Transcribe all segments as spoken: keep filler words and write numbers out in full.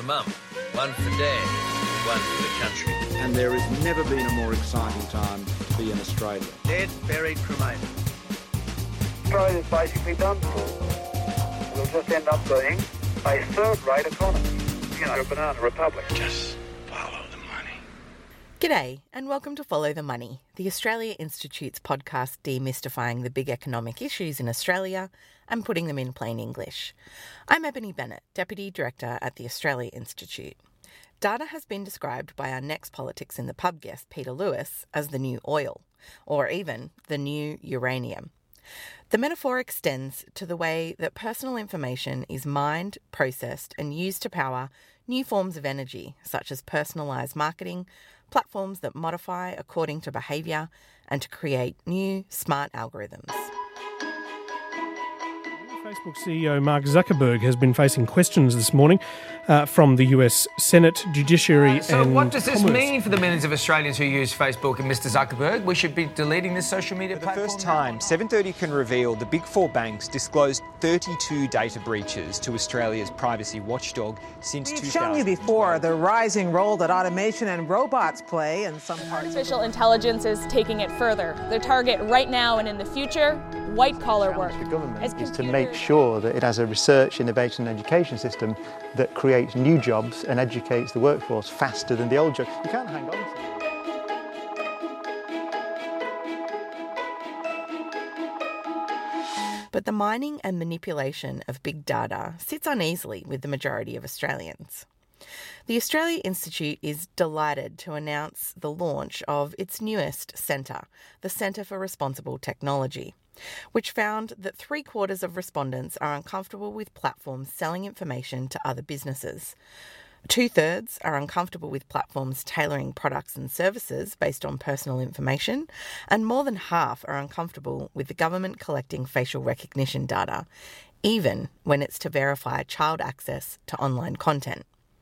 Mum, one for Dad, one for the country. And there has never been a more exciting time to be in Australia. Dead, buried, cremated. Australia's basically done for. We'll just end up being a third-rate economy. You know, a banana republic. Just follow the money. G'day, and welcome to Follow the Money, the Australia Institute's podcast demystifying the big economic issues in Australia and putting them in plain English. I'm Ebony Bennett, Deputy Director at the Australia Institute. Data has been described by our next Politics in the Pub guest, Peter Lewis, as the new oil, or even the new uranium. The metaphor extends to the way that personal information is mined, processed, and used to power new forms of energy, such as personalised marketing, platforms that modify according to behaviour, and to create new smart algorithms. Facebook C E O Mark Zuckerberg has been facing questions this morning uh, from the U S Senate, Judiciary uh, so and So what does this Commerce. mean for the millions of Australians who use Facebook and Mister Zuckerberg? We should be deleting this social media for platform? For the first time, seven thirty can reveal the big four banks disclosed thirty-two data breaches to Australia's privacy watchdog since We've two thousand twelve. shown you before the rising role that automation and robots play in some parts. Artificial intelligence is taking it further. The target right now and in the future, white-collar work. The government is to make sure that it has a research, innovation and education system that creates new jobs and educates the workforce faster than the old jobs. You can't hang on to it. But the mining and manipulation of big data sits uneasily with the majority of Australians. The Australia Institute is delighted to announce the launch of its newest centre, the Centre for Responsible Technology, which found that three quarters of respondents are uncomfortable with platforms selling information to other businesses. Two-thirds are uncomfortable with platforms tailoring products and services based on personal information, and more than half are uncomfortable with the government collecting facial recognition data, even when it's to verify child access to online content.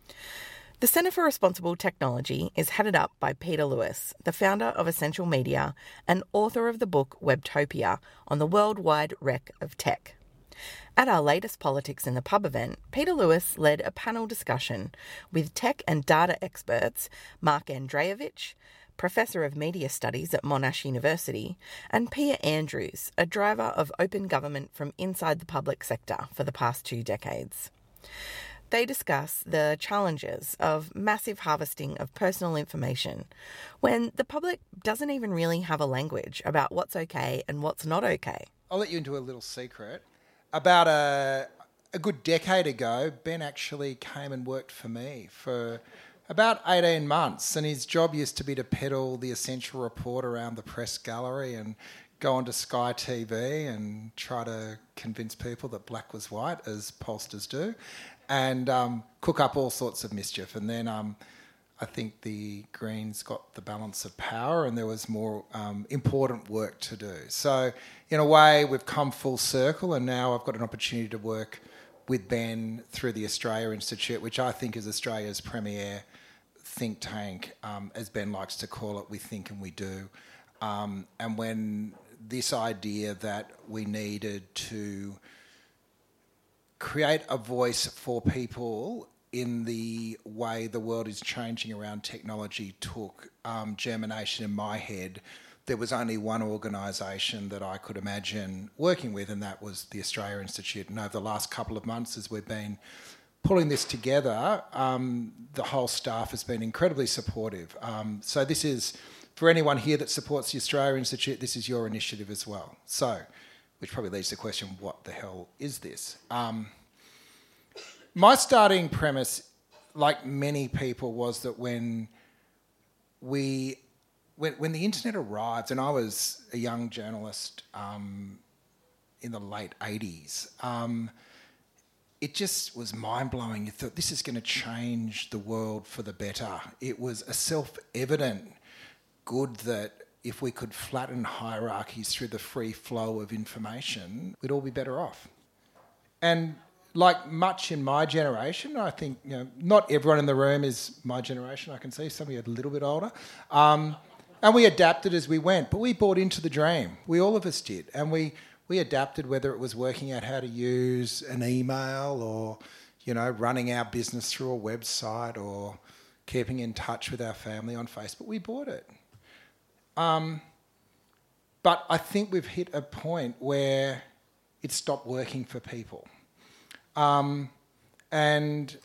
The Centre for Responsible Technology is headed up by Peter Lewis, the founder of Essential Media and author of the book Webtopia on the worldwide wreck of tech. At our latest Politics in the Pub event, Peter Lewis led a panel discussion with tech and data experts Mark Andreevich, Professor of Media Studies at Monash University, and Pia Andrews, a driver of open government from inside the public sector for the past two decades. They discuss the challenges of massive harvesting of personal information when the public doesn't even really have a language about what's okay and what's not okay. I'll let you into a little secret. About a, a good decade ago, Ben actually came and worked for me for about eighteen months, and his job used to be to peddle the Essential Report around the press gallery and go onto Sky T V and try to convince people that black was white, as pollsters do, and um, cook up all sorts of mischief. And then um, I think the Greens got the balance of power and there was more um, important work to do. So in a way, we've come full circle, and now I've got an opportunity to work with Ben through the Australia Institute, which I think is Australia's premier think tank. Um, as Ben likes to call it, we think and we do. Um, and when this idea that we needed to create a voice for people in the way the world is changing around technology took um, germination in my head, there was only one organisation that I could imagine working with, and that was the Australia Institute. And over the last couple of months, as we've been pulling this together, um, the whole staff has been incredibly supportive. Um, so this is, for anyone here that supports the Australia Institute, this is your initiative as well. So, which probably leads to the question, what the hell is this? Um, my starting premise, like many people, was that when we, when, when the internet arrived, and I was a young journalist um, in the late eighties, um, it just was mind-blowing. You thought, this is going to change the world for the better. It was a self-evident good that if we could flatten hierarchies through the free flow of information, we'd all be better off. And like much in my generation, I think, you know, not everyone in the room is my generation, I can see, some of you are a little bit older. Um, and we adapted as we went, but we bought into the dream. We all of us did. And we, we adapted, whether it was working out how to use an email or you know, running our business through a website or keeping in touch with our family on Facebook. We bought it. Um, but I think we've hit a point where it stopped working for people. Um, and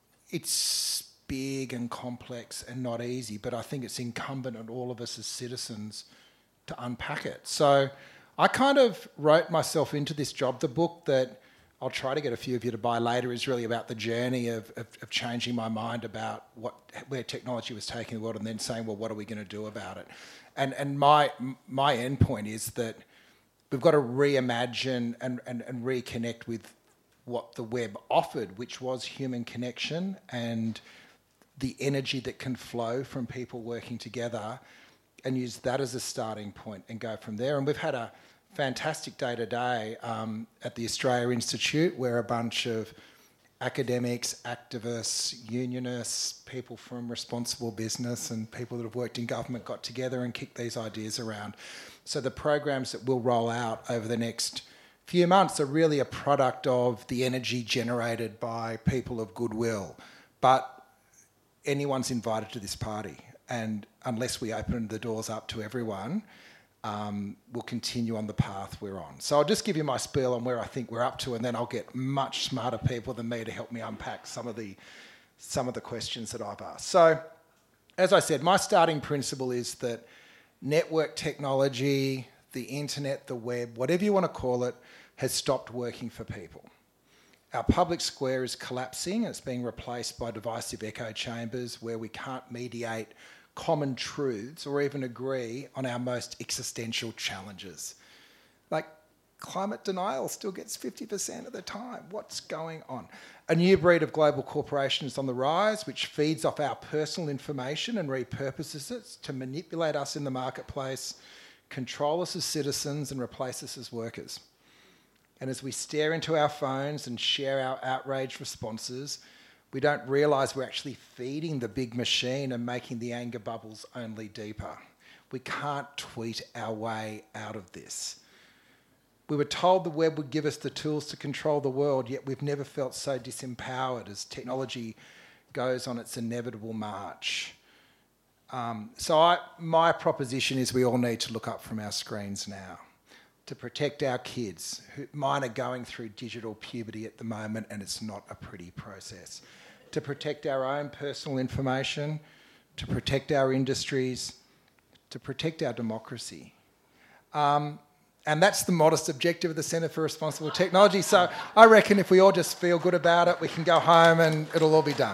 it's big and complex and not easy, but I think it's incumbent on all of us as citizens to unpack it. So I kind of wrote myself into this job. The book that I'll try to get a few of you to buy later is really about the journey of, of, of changing my mind about what where technology was taking the world, and then saying, well, what are we going to do about it? And and my my end point is that we've got to reimagine and, and, and reconnect with what the web offered, which was human connection and the energy that can flow from people working together, and use that as a starting point and go from there. And we've had a fantastic day today um, at the Australia Institute, where a bunch of academics, activists, unionists, people from responsible business and people that have worked in government got together and kicked these ideas around. So the programs that we'll roll out over the next few months are really a product of the energy generated by people of goodwill. But anyone's invited to this party, and unless we open the doors up to everyone, um, we'll continue on the path we're on. So I'll just give you my spiel on where I think we're up to, and then I'll get much smarter people than me to help me unpack some of the some of the questions that I've asked. So, as I said, my starting principle is that network technology, the internet, the web, whatever you want to call it, has stopped working for people. Our public square is collapsing. It's being replaced by divisive echo chambers where we can't mediate common truths or even agree on our most existential challenges. Like, climate denial still gets fifty percent of the time. What's going on? A new breed of global corporation is on the rise, which feeds off our personal information and repurposes it to manipulate us in the marketplace, control us as citizens, and replace us as workers. And as we stare into our phones and share our outraged responses, we don't realise we're actually feeding the big machine and making the anger bubbles only deeper. We can't tweet our way out of this. We were told the web would give us the tools to control the world, yet we've never felt so disempowered as technology goes on its inevitable march. Um, so I, my proposition is we all need to look up from our screens now to protect our kids. Who, mine are going through digital puberty at the moment, and it's not a pretty process. To protect our own personal information, to protect our industries, to protect our democracy. Um, and that's the modest objective of the Centre for Responsible Technology. So I reckon if we all just feel good about it, we can go home and it'll all be done.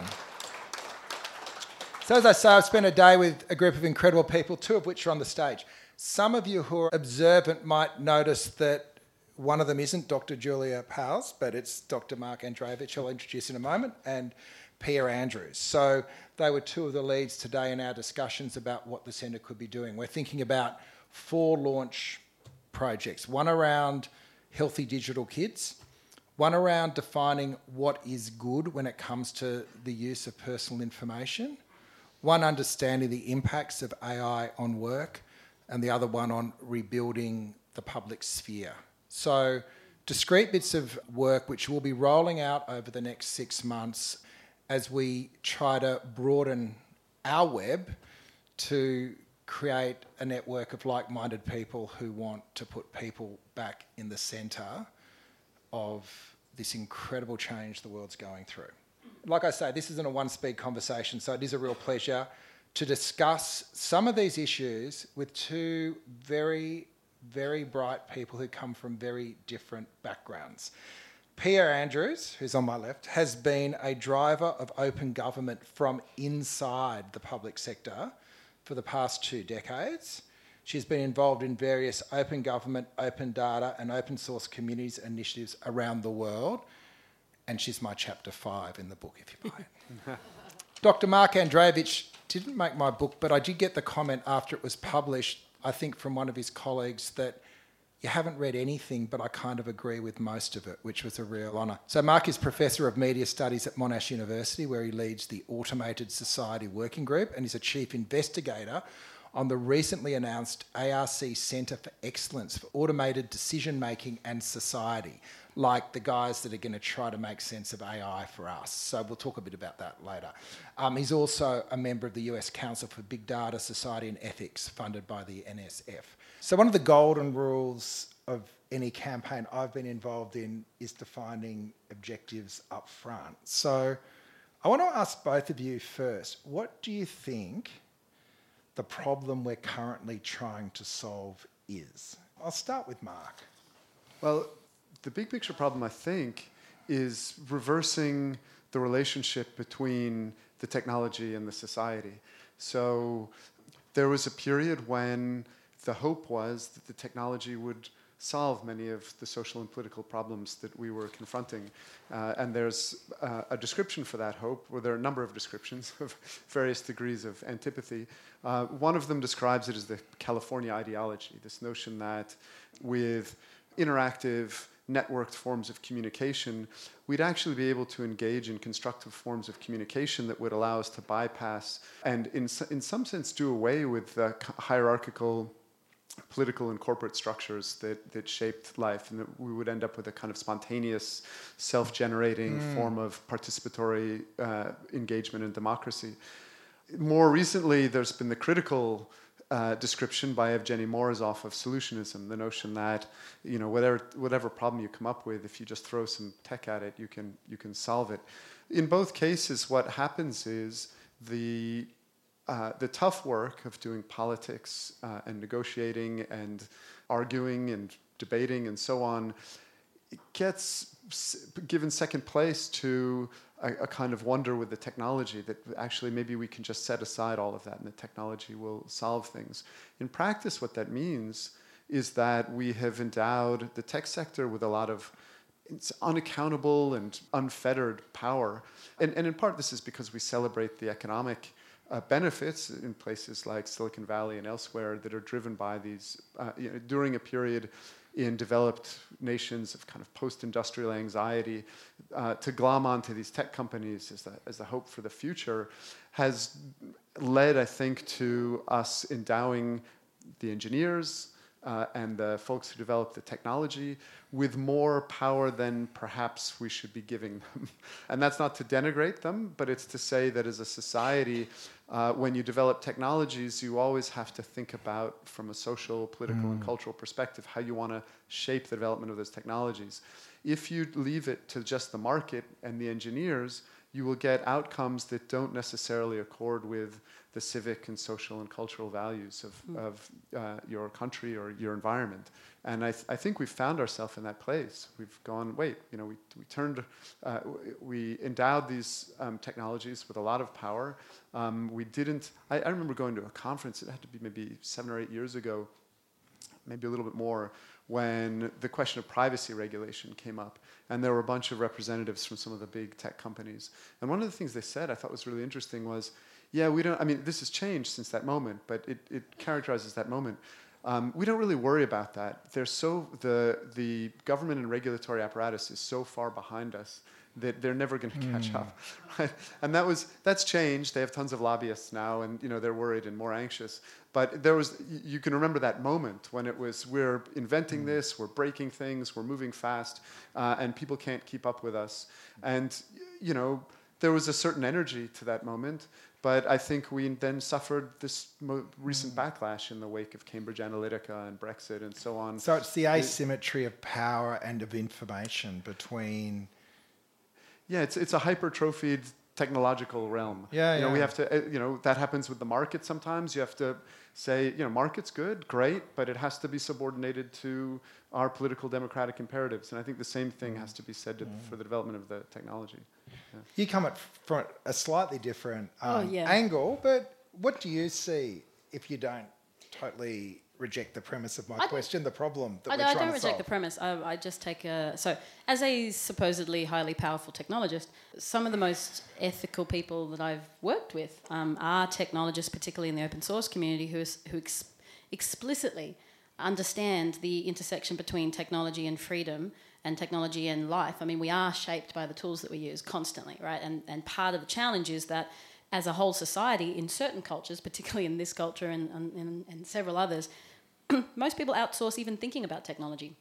So as I say, I've spent a day with a group of incredible people, two of which are on the stage. Some of you who are observant might notice that one of them isn't Doctor Julia Powles, but it's Doctor Mark Andreevich, I'll introduce in a moment, and Pia Andrews. So they were two of the leads today in our discussions about what the Centre could be doing. We're thinking about four launch projects, one around healthy digital kids, one around defining what is good when it comes to the use of personal information, one understanding the impacts of A I on work, and the other one on rebuilding the public sphere. So discrete bits of work which we'll be rolling out over the next six months as we try to broaden our web to create a network of like-minded people who want to put people back in the centre of this incredible change the world's going through. Like I say, this isn't a one-speed conversation, so it is a real pleasure to discuss some of these issues with two very, very bright people who come from very different backgrounds. Pia Andrews, who's on my left, has been a driver of open government from inside the public sector for the past two decades. She's been involved in various open government, open data and open source communities initiatives around the world, and she's my chapter five in the book, if you buy it. Doctor Mark Andreevich didn't make my book, but I did get the comment after it was published, I think from one of his colleagues, that you haven't read anything, but I kind of agree with most of it, which was a real honour. So Mark is Professor of Media Studies at Monash University, where he leads the Automated Society Working Group, and he's a chief investigator on the recently announced A R C Centre for Excellence for Automated Decision Making and Society. like the guys that are going to try to make sense of A I for us. So we'll talk a bit about that later. Um, he's also a member of the U S Council for Big Data Society and Ethics, funded by the N S F. So one of the golden rules of any campaign I've been involved in is defining objectives up front. So I want to ask both of you first, what do you think the problem we're currently trying to solve is? I'll start with Mark. Well, the big picture problem, I think, is reversing the relationship between the technology and the society. So there was a period when the hope was that the technology would solve many of the social and political problems that we were confronting. Uh, and there's uh, a description for that hope, where there are a number of descriptions of various degrees of antipathy. Uh, one of them describes it as the California ideology, this notion that with interactive, networked forms of communication, we'd actually be able to engage in constructive forms of communication that would allow us to bypass and in, in some sense do away with the hierarchical political and corporate structures that, that shaped life, and that we would end up with a kind of spontaneous, self-generating mm. form of participatory uh, engagement in democracy. More recently, there's been the critical uh, description by Evgeny Morozov of solutionism, the notion that, you know, whatever whatever problem you come up with, if you just throw some tech at it, you can you can solve it. In both cases, what happens is the Uh, the tough work of doing politics uh, and negotiating and arguing and debating and so on, it gets s- given second place to a, a kind of wonder with the technology that actually maybe we can just set aside all of that and the technology will solve things. In practice, what that means is that we have endowed the tech sector with a lot of it's unaccountable and unfettered power. And, and in part, this is because we celebrate the economic Uh, benefits in places like Silicon Valley and elsewhere that are driven by these, uh, you know, during a period in developed nations of kind of post-industrial anxiety, uh, to glom onto these tech companies as the, as the hope for the future has led, I think, to us endowing the engineers uh, and the folks who develop the technology with more power than perhaps we should be giving them. And that's not to denigrate them, but it's to say that as a society, uh, when you develop technologies, you always have to think about, from a social, political, mm. and cultural perspective, how you want to shape the development of those technologies. If you leave it to just the market and the engineers, you will get outcomes that don't necessarily accord with the civic and social and cultural values of, mm. of uh, your country or your environment. And I, th- I think we've found ourselves in that place. We've gone, wait, you know, we, we turned, uh, we endowed these um, technologies with a lot of power. Um, we didn't, I, I remember going to a conference, it had to be maybe seven or eight years ago, maybe a little bit more, when the question of privacy regulation came up. And there were a bunch of representatives from some of the big tech companies. And one of the things they said I thought was really interesting was, yeah, we don't, I mean, this has changed since that moment, but it, it characterizes that moment. Um, we don't really worry about that. They're so, the, the government and regulatory apparatus is so far behind us that they're never going to catch mm. up, right? And that was, that's changed. They have tons of lobbyists now, and you know they're worried and more anxious. But there was, you can remember that moment when it was, we're inventing mm. this, we're breaking things, we're moving fast, uh, and people can't keep up with us. And you know, there was a certain energy to that moment. But I think we then suffered this mo- recent mm. backlash in the wake of Cambridge Analytica and Brexit and so on. So it's the asymmetry of power and of information between. Yeah, it's it's a hypertrophied technological realm. Yeah, you know, yeah. we have to, uh, you know, that happens with the market sometimes. You have to say, you know, market's good, great, but it has to be subordinated to our political democratic imperatives. And I think the same thing has to be said to, mm. for the development of the technology. Yeah. You come at from a slightly different um, oh, yeah. angle, but what do you see, if you don't totally reject the premise of my I question, the problem that I, we're I trying don't to reject solve? the premise. I, I just take a... So, as a supposedly highly powerful technologist, some of the most ethical people that I've worked with um, are technologists, particularly in the open source community, who, is, who ex- explicitly understand the intersection between technology and freedom and technology and life. I mean, we are shaped by the tools that we use constantly, right? And, and part of the challenge is that as a whole society, in certain cultures, particularly in this culture and, and, and several others, most people outsource even thinking about technology.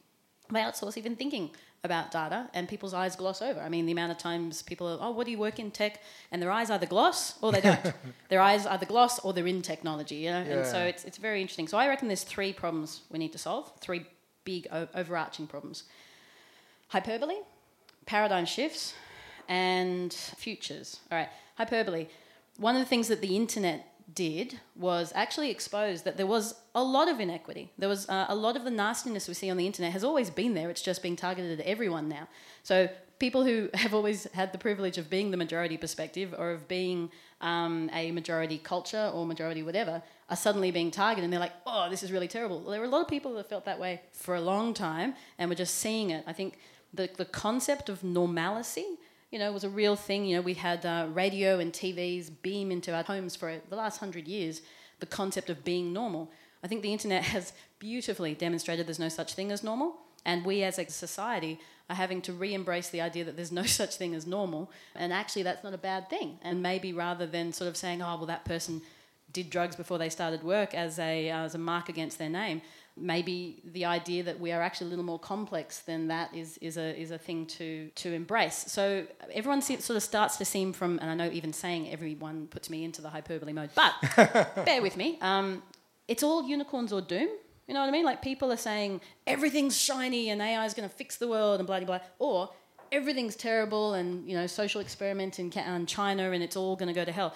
they outsource even thinking about data, and people's eyes gloss over. I mean, the amount of times people are, oh, what do you work in tech? And their eyes either gloss or they don't. Their eyes either gloss or they're in technology, you know? Yeah. And so it's it's very interesting. So I reckon there's three problems we need to solve, three big o- overarching problems. Hyperbole, paradigm shifts, and futures. All right, hyperbole. One of the things that the internet did was actually expose that there was a lot of inequity. There was uh, a lot of the nastiness we see on the internet has always been there. It's just being targeted at everyone now. So people who have always had the privilege of being the majority perspective or of being um, a majority culture or majority whatever are suddenly being targeted, and they're like, oh, this is really terrible. Well, there were a lot of people that felt that way for a long time and were just seeing it. I think the, the concept of normalcy, you know, was a real thing. You know, we had uh, radio and T Vs beam into our homes for the last hundred years, the concept of being normal. I think the internet has beautifully demonstrated there's no such thing as normal, and we as a society are having to re-embrace the idea that there's no such thing as normal, and actually that's not a bad thing. And maybe rather than sort of saying, oh, well, that person did drugs before they started work as a, uh, as a mark against their name, maybe the idea that we are actually a little more complex than that is is a is a thing to to embrace. So everyone se- sort of starts to seem from, and I know even saying everyone puts me into the hyperbole mode, but bear with me. Um, it's all unicorns or doom. You know what I mean? Like people are saying everything's shiny and A I is going to fix the world and blah blah blah, or everything's terrible and you know social experiment in, in China and it's all going to go to hell.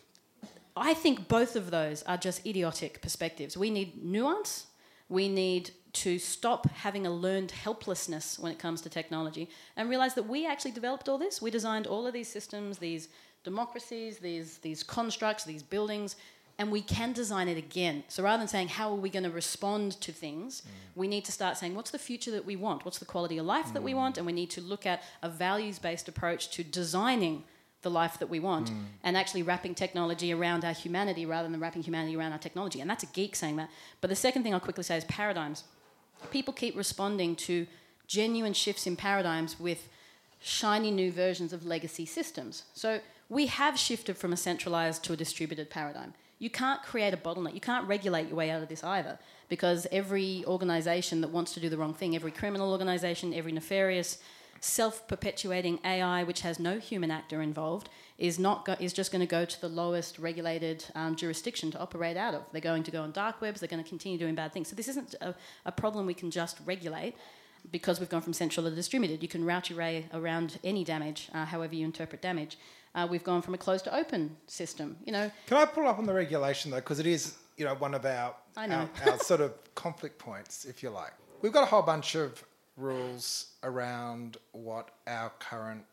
I think both of those are just idiotic perspectives. We need nuance. We need to stop having a learned helplessness when it comes to technology and realise that we actually developed all this. We designed all of these systems, these democracies, these, these constructs, these buildings, and we can design it again. So rather than saying, how are we going to respond to things, mm. we need to start saying, what's the future that we want? What's the quality of life mm. that we want? And we need to look at a values-based approach to designing the life that we want mm. and actually wrapping technology around our humanity rather than wrapping humanity around our technology. And that's a geek saying that. But the second thing I'll quickly say is paradigms. People keep responding to genuine shifts in paradigms with shiny new versions of legacy systems. So we have shifted from a centralised to a distributed paradigm. You can't create a bottleneck. You can't regulate your way out of this either, because every organisation that wants to do the wrong thing, every criminal organisation, every nefarious self-perpetuating A I which has no human actor involved is not go- is just going to go to the lowest regulated um, jurisdiction to operate out of. They're going to go on dark webs. They're going to continue doing bad things. So this isn't a, a problem we can just regulate because we've gone from central to distributed. You can route your way around any damage, uh, however you interpret damage. Uh, we've gone from a closed to open system. You know. Can I pull up on the regulation though, because it is you know one of our I know. our, our sort of conflict points, if you like. We've got a whole bunch of rules around what our current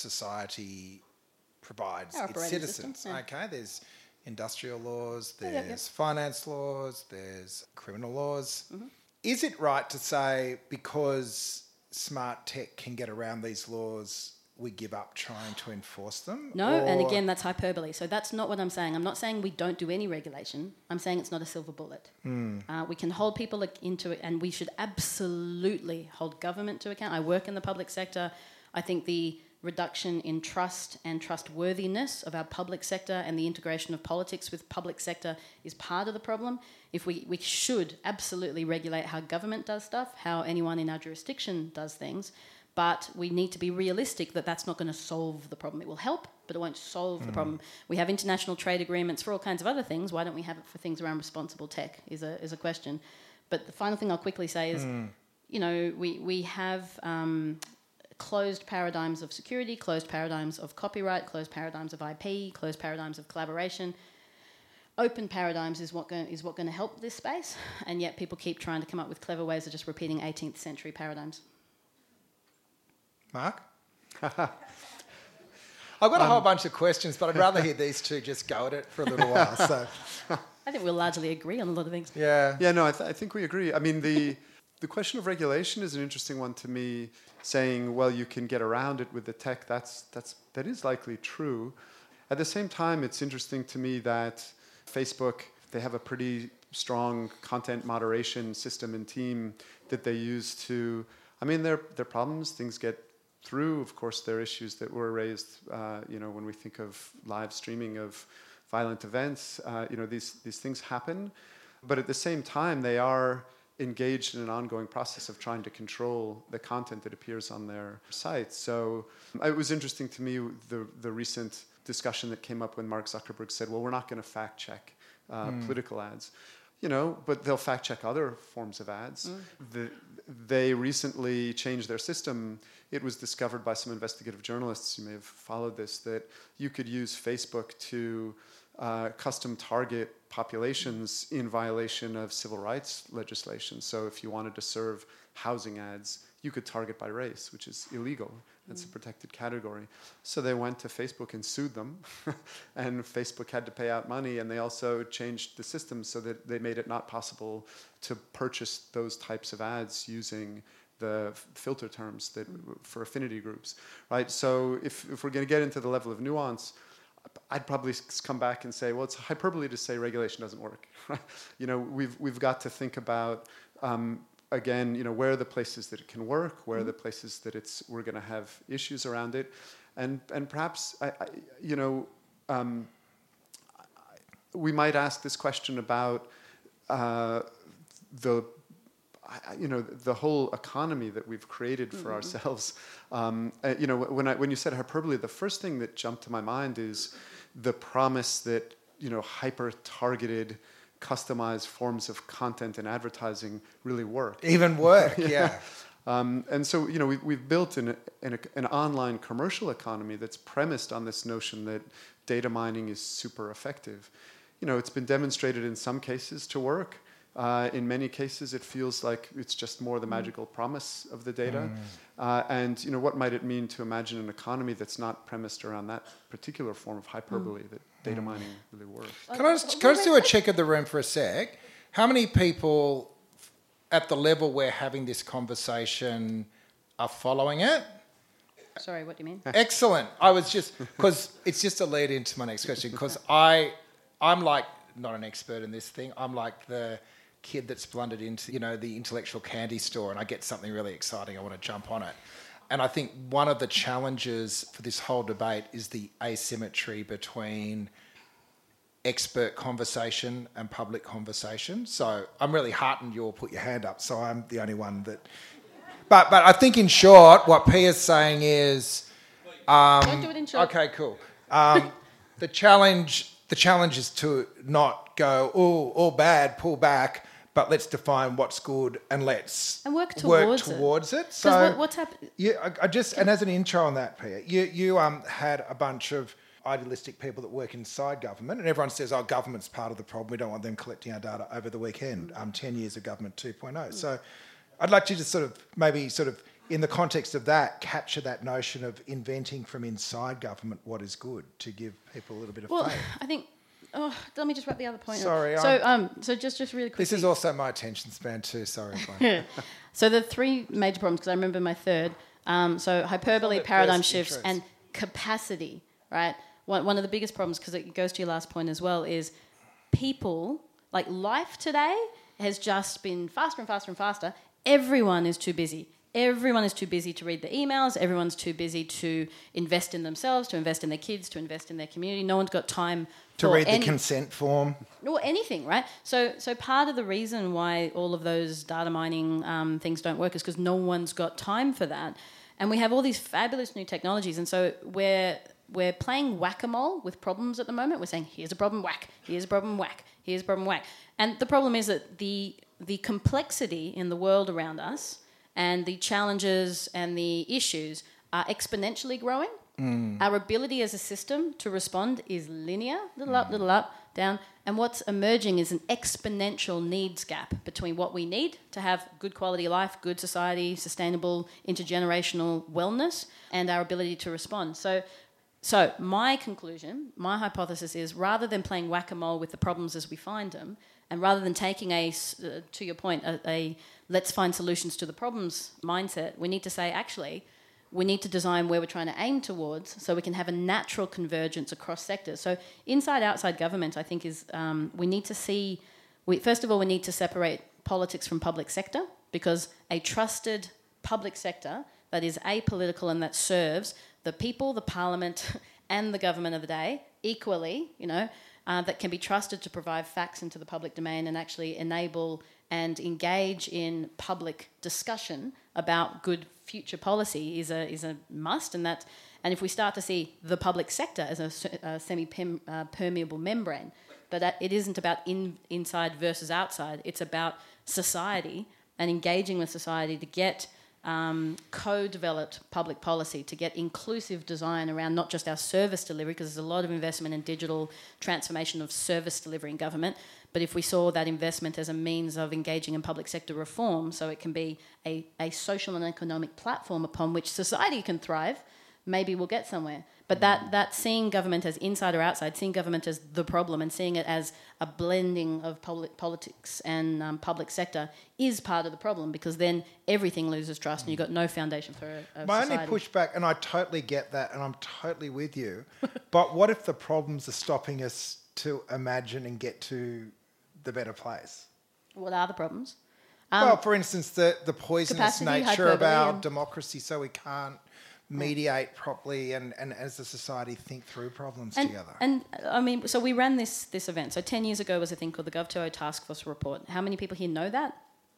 society provides our its citizens. System, yeah. Okay, there's industrial laws, there's yeah, yeah, yeah. finance laws, there's criminal laws. Mm-hmm. Is it right to say because smart tech can get around these laws, we give up trying to enforce them? No, or... and again, that's hyperbole. So that's not what I'm saying. I'm not saying we don't do any regulation. I'm saying it's not a silver bullet. Mm. Uh, we can hold people into it, and we should absolutely hold government to account. I work in the public sector. I think the reduction in trust and trustworthiness of our public sector and the integration of politics with public sector is part of the problem. If we, we should absolutely regulate how government does stuff, how anyone in our jurisdiction does things, but we need to be realistic that that's not going to solve the problem. It will help, but it won't solve mm. the problem. We have international trade agreements for all kinds of other things. Why don't we have it for things around responsible tech is a is a question. But the final thing I'll quickly say is, mm. you know, we, we have um, closed paradigms of security, closed paradigms of copyright, closed paradigms of I P, closed paradigms of collaboration. Open paradigms is what go, is what going to help this space, and yet people keep trying to come up with clever ways of just repeating eighteenth century paradigms. Mark? I've got a um, whole bunch of questions, but I'd rather hear these two just go at it for a little while. So, I think we'll largely agree on a lot of things. Yeah. Yeah, no, I, th- I think we agree. I mean, the the question of regulation is an interesting one to me, saying, well, you can get around it with the tech. That's, that's, that is likely true. At the same time, it's interesting to me that Facebook, they have a pretty strong content moderation system and team that they use to, I mean, there there are problems, things get through. Of course, there are issues that were raised, uh, you know, when we think of live streaming of violent events, uh, you know, these, these things happen. But at the same time, they are engaged in an ongoing process of trying to control the content that appears on their sites. So it was interesting to me, the, the recent discussion that came up when Mark Zuckerberg said, well, we're not going to fact check uh, mm. political ads. You know, but they'll fact check other forms of ads. Mm. The, they recently changed their system. It was discovered by some investigative journalists, you may have followed this, that you could use Facebook to uh, custom target populations in violation of civil rights legislation. So if you wanted to serve housing ads, you could target by race, which is illegal. That's mm. a protected category. So they went to Facebook and sued them, and Facebook had to pay out money, and they also changed the system so that they made it not possible to purchase those types of ads using the f- filter terms that mm. for affinity groups, right? So if, if we're going to get into the level of nuance, I'd probably come back and say, well, it's hyperbole to say regulation doesn't work. You know, we've we've got to think about um, again, you know, where are the places that it can work? Where mm-hmm. are the places that it's we're going to have issues around it? And and perhaps I, I, you know, um, we might ask this question about uh, the. You know, the whole economy that we've created for mm-hmm. ourselves. Um, uh, you know, when I when you said hyperbole, the first thing that jumped to my mind is the promise that, you know, hyper-targeted, customized forms of content and advertising really work. Even work, yeah. um, and so, you know, we've, we've built an, an, an online commercial economy that's premised on this notion that data mining is super effective. You know, it's been demonstrated in some cases to work. Uh, in many cases, it feels like it's just more the magical mm. promise of the data. Mm. Uh, and, you know, what might it mean to imagine an economy that's not premised around that particular form of hyperbole mm. that data mm. mining really works? Can I, just, can I just do a check of the room for a sec? How many people at the level we're having this conversation are following it? Sorry, what do you mean? Excellent. I was just, because it's just a lead into my next question, because I, I'm like not an expert in this thing. I'm like the kid that's blundered into, you know, the intellectual candy store, and I get something really exciting, I want to jump on it. And I think one of the challenges for this whole debate is the asymmetry between expert conversation and public conversation. So I'm really heartened you all put your hand up, so I'm the only one that... But but I think in short, what Pia's saying is... Um, Don't do it in short. Okay, cool. Um, the challenge... The challenge is to not go, oh, all bad, pull back, but let's define what's good and let's and work work towards, towards it. it. So what, what's happening? Yeah, I, I just and as an intro on that, Pia, you you um had a bunch of idealistic people that work inside government, and everyone says, oh, government's part of the problem. We don't want them collecting our data over the weekend. Um, ten years of government two point oh. Mm. So I'd like you to sort of maybe sort of in the context of that, capture that notion of inventing from inside government what is good to give people a little bit of well, faith. I think. Oh, let me just wrap the other point. Sorry. So, um, so just, just really quickly. This is also my attention span too. Sorry. So the three major problems, because I remember my third. Um, so hyperbole, paradigm shifts, intros. and capacity. Right. One one of the biggest problems, because it goes to your last point as well, is people like life today has just been faster and faster and faster. Everyone is too busy. Everyone is too busy to read the emails. Everyone's too busy to invest in themselves, to invest in their kids, to invest in their community. No one's got time to read any, the consent form. Or anything, right? So so part of the reason why all of those data mining um, things don't work is because no one's got time for that. And we have all these fabulous new technologies. And so we're, we're playing whack-a-mole with problems at the moment. We're saying, here's a problem, whack. Here's a problem, whack. Here's a problem, whack. And the problem is that the the complexity in the world around us and the challenges and the issues are exponentially growing. Mm. Our ability as a system to respond is linear, little mm. up, little up, down. And what's emerging is an exponential needs gap between what we need to have good quality life, good society, sustainable intergenerational wellness, and our ability to respond. So, so my conclusion, my hypothesis is rather than playing whack-a-mole with the problems as we find them, and rather than taking a, uh, to your point, a, a let's find solutions to the problems mindset, we need to say, actually, we need to design where we're trying to aim towards so we can have a natural convergence across sectors. So inside, outside government, I think, is um, we need to see, we, first of all, we need to separate politics from public sector, because a trusted public sector that is apolitical and that serves the people, the parliament, and the government of the day equally, you know, uh, that can be trusted to provide facts into the public domain and actually enable and engage in public discussion about good future policy is a is a must, and that and if we start to see the public sector as a, a semi-permeable membrane, but that it isn't about in, inside versus outside, it's about society and engaging with society to get um, co-developed public policy, to get inclusive design around not just our service delivery, because there's a lot of investment in digital transformation of service delivery in government, but if we saw that investment as a means of engaging in public sector reform, so it can be a, a social and economic platform upon which society can thrive, maybe we'll get somewhere. But that, that seeing government as inside or outside, seeing government as the problem and seeing it as a blending of public politics and um, public sector is part of the problem, because then everything loses trust and you've got no foundation for a, a My society. only pushback, and I totally get that, and I'm totally with you, but what if the problems are stopping us to imagine and get to the better place? What are the problems? Um, well, for instance, the, the poisonous capacity, nature of our hyperbole, democracy, so we can't mediate properly and, and as a society think through problems and, together. And I mean, so we ran this this event. So ten years ago was a thing called the Gov two O Task Force Report. How many people here know that?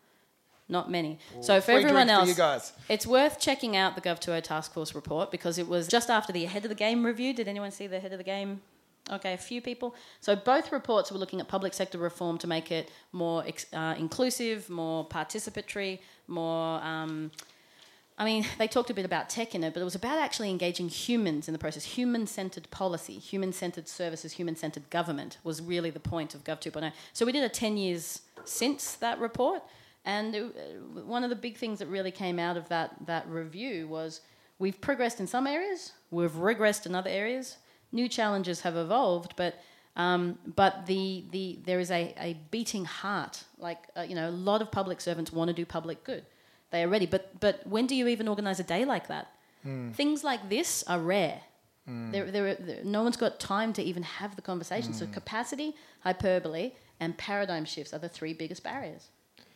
Not many. Well, so for free everyone drink for else, you guys. It's worth checking out the Gov two O Task Force Report, because it was just after the Ahead of the Game review. Did anyone see the Ahead of the Game? Okay, a few people. So both reports were looking at public sector reform to make it more uh, inclusive, more participatory, more... Um, I mean, they talked a bit about tech in it, but it was about actually engaging humans in the process. Human-centred policy, human-centred services, human-centred government was really the point of Gov two point oh. So we did a ten years since that report, and it, one of the big things that really came out of that, that review was we've progressed in some areas, we've regressed in other areas, new challenges have evolved, but um, but the the there is a, a beating heart. Like, uh, you know, a lot of public servants want to do public good. They are ready. But but when do you even organise a day like that? Mm. Things like this are rare. Mm. There, there, there, no one's got time to even have the conversation. Mm. So capacity, hyperbole, and paradigm shifts are the three biggest barriers.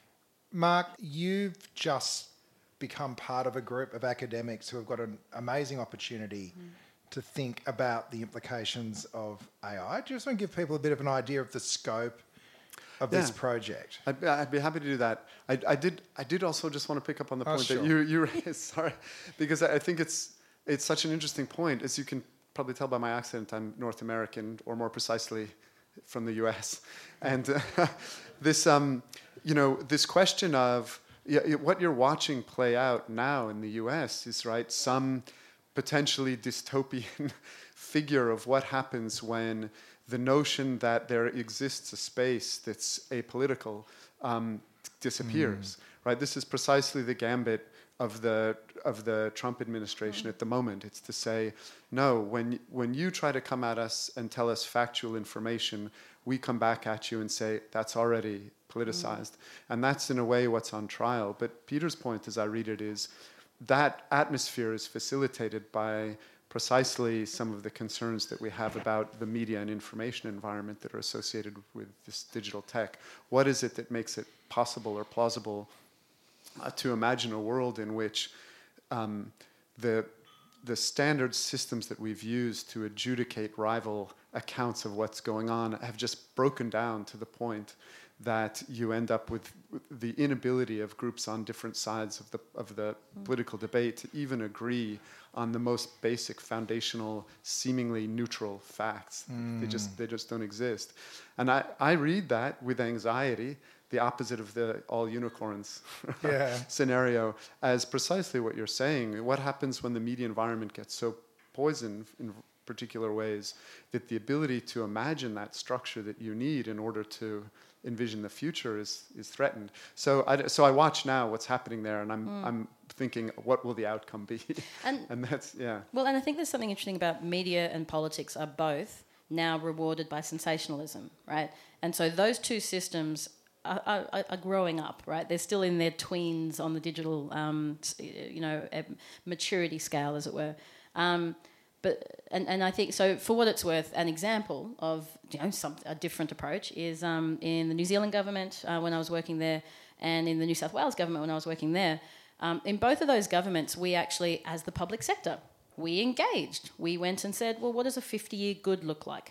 Mark, you've just become part of a group of academics who have got an amazing opportunity mm. to think about the implications of A I. Do you just want to give people a bit of an idea of the scope of yeah. this project? I'd, I'd be happy to do that. I, I did. I did also just want to pick up on the Oh, point sure. that you you raised. Sorry, because I think it's it's such an interesting point. As you can probably tell by my accent, I'm North American, or more precisely, from the U S. And uh, this, um, you know, this question of yeah, what you're watching play out now in the U S is right some potentially dystopian figure of what happens when the notion that there exists a space that's apolitical um, disappears. Mm. Right. This is precisely the gambit of the of the Trump administration mm. at the moment. It's to say, no, when when you try to come at us and tell us factual information, we come back at you and say that's already politicized, mm. and that's in a way what's on trial. But Peter's point, as I read it, is that atmosphere is facilitated by precisely some of the concerns that we have about the media and information environment that are associated with this digital tech. What is it that makes it possible or plausible uh, to imagine a world in which um, the the standard systems that we've used to adjudicate rival accounts of what's going on have just broken down to the point that you end up with the inability of groups on different sides of the of the mm. political debate to even agree on the most basic, foundational, seemingly neutral facts. Mm. They just they just don't exist. And I, I read that with anxiety, the opposite of the all unicorns yeah. scenario, as precisely what you're saying. What happens when the media environment gets so poisoned in particular ways that the ability to imagine that structure that you need in order to envision the future is is threatened. So I, so I watch now what's happening there, and I'm mm. I'm thinking, what will the outcome be? And, and that's yeah. Well, and I think there's something interesting about media and politics are both now rewarded by sensationalism, right? And so those two systems are, are, are growing up, right? They're still in their tweens on the digital, um, you know, maturity scale, as it were. Um, But and, and I think so. For what it's worth, an example of you know some a different approach is um, in the New Zealand government uh, when I was working there, and in the New South Wales government when I was working there. Um, in both of those governments, we actually, as the public sector, we engaged. We went and said, well, what does a fifty-year good look like?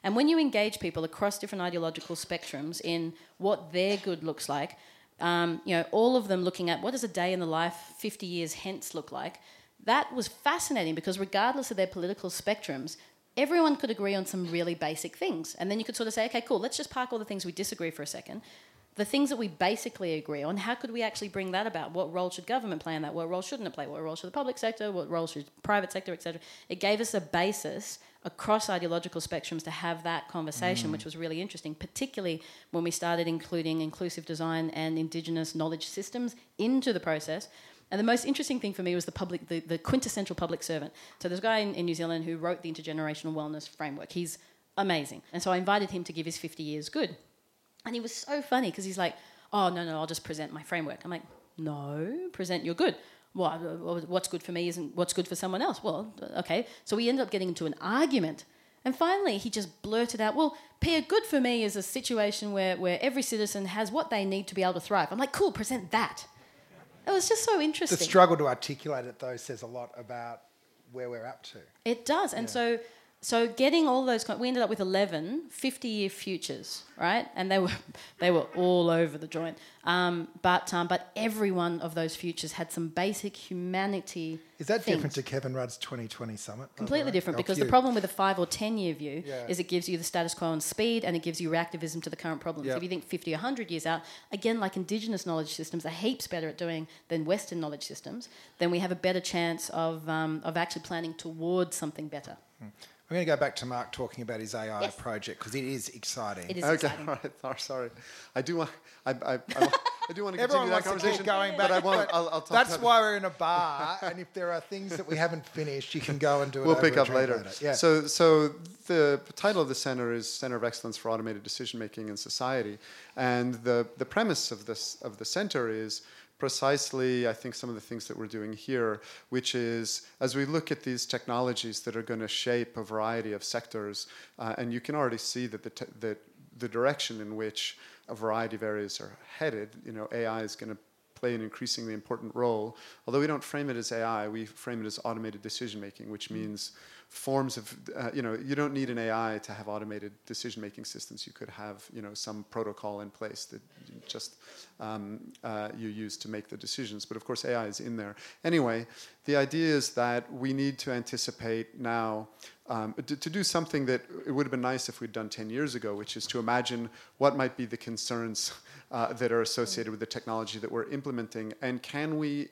And when you engage people across different ideological spectrums in what their good looks like, um, you know, all of them looking at what does a day in the life fifty years hence look like, that was fascinating because regardless of their political spectrums, everyone could agree on some really basic things. And then you could sort of say, okay, cool, let's just park all the things we disagree for a second. The things that we basically agree on, how could we actually bring that about? What role should government play in that? What role shouldn't it play? What role should the public sector? What role should private sector, et cetera? It gave us a basis across ideological spectrums to have that conversation, Mm. which was really interesting, particularly when we started including inclusive design and Indigenous knowledge systems into the process. And the most interesting thing for me was the public, the, the quintessential public servant. So there's a guy in, in New Zealand who wrote the Intergenerational Wellness Framework. He's amazing. And so I invited him to give his fifty years good. And he was so funny because he's like, oh, no, no, I'll just present my framework. I'm like, no, present your good. What, what's good for me isn't what's good for someone else. Well, okay. So we ended up getting into an argument. And finally, he just blurted out, well, Pia, good for me is a situation where, where every citizen has what they need to be able to thrive. I'm like, cool, present that. It was just so interesting. The struggle to articulate it, though, says a lot about where we're up to. It does. And yeah. so so getting all those... We ended up with eleven fifty-year futures, right? And they were they were all over the joint. Um, but um, but every one of those futures had some basic humanity Is that things. different to Kevin Rudd's twenty twenty summit? Completely different, because the problem with a five or ten year view yeah. is it gives you the status quo and speed, and it gives you reactivism to the current problems. Yep. If you think fifty or one hundred years out, again, like Indigenous knowledge systems are heaps better at doing than Western knowledge systems, then we have a better chance of um, of actually planning towards something better. Hmm. I'm going to go back to Mark talking about his A I yes. project because it is exciting. It is okay, exciting. all right. Oh, sorry, I do want. I, I, I, I do want to Everyone continue that wants to conversation, keep going, but but I won't. I'll, I'll talk that's about why we're in a bar, and if there are things that we haven't finished, you can go and do it. We'll over pick a up drink later. later. Yeah. So, so the title of the center is Center of Excellence for Automated Decision Making in Society, and the the premise of this of the center is precisely, I think, some of the things that we're doing here, which is as we look at these technologies that are going to shape a variety of sectors, uh, and you can already see that the te- that the direction in which a variety of areas are headed. You know, A I is going to play an increasingly important role. Although we don't frame it as A I, we frame it as automated decision making, which means forms of, uh, you know, you don't need an A I to have automated decision-making systems. You could have, you know, some protocol in place that you just um, uh, you use to make the decisions. But of course, A I is in there. Anyway, the idea is that we need to anticipate now um, to, to do something that it would have been nice if we'd done ten years ago, which is to imagine what might be the concerns uh, that are associated with the technology that we're implementing, and can we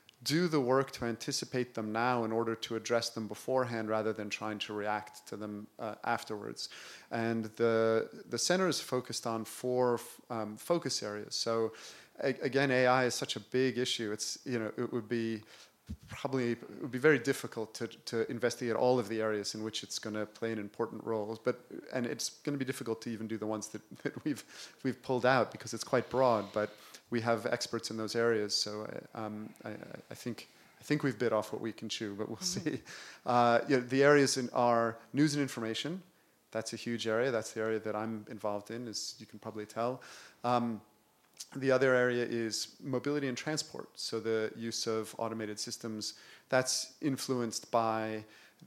do the work to anticipate them now in order to address them beforehand rather than trying to react to them uh, afterwards. And the the center is focused on four um, focus areas. So a- again, A I is such a big issue. It's, you know, it would be probably it would be very difficult to, to investigate all of the areas in which it's going to play an important role. But and it's going to be difficult to even do the ones that, that we've we've pulled out because it's quite broad. But we have experts in those areas, so um, I, I think I think we've bit off what we can chew, but we'll mm-hmm. see. Uh, you know, the areas in are news and information. That's a huge area. That's the area that I'm involved in, as you can probably tell. Um, the other area is mobility and transport. So the use of automated systems. That's influenced by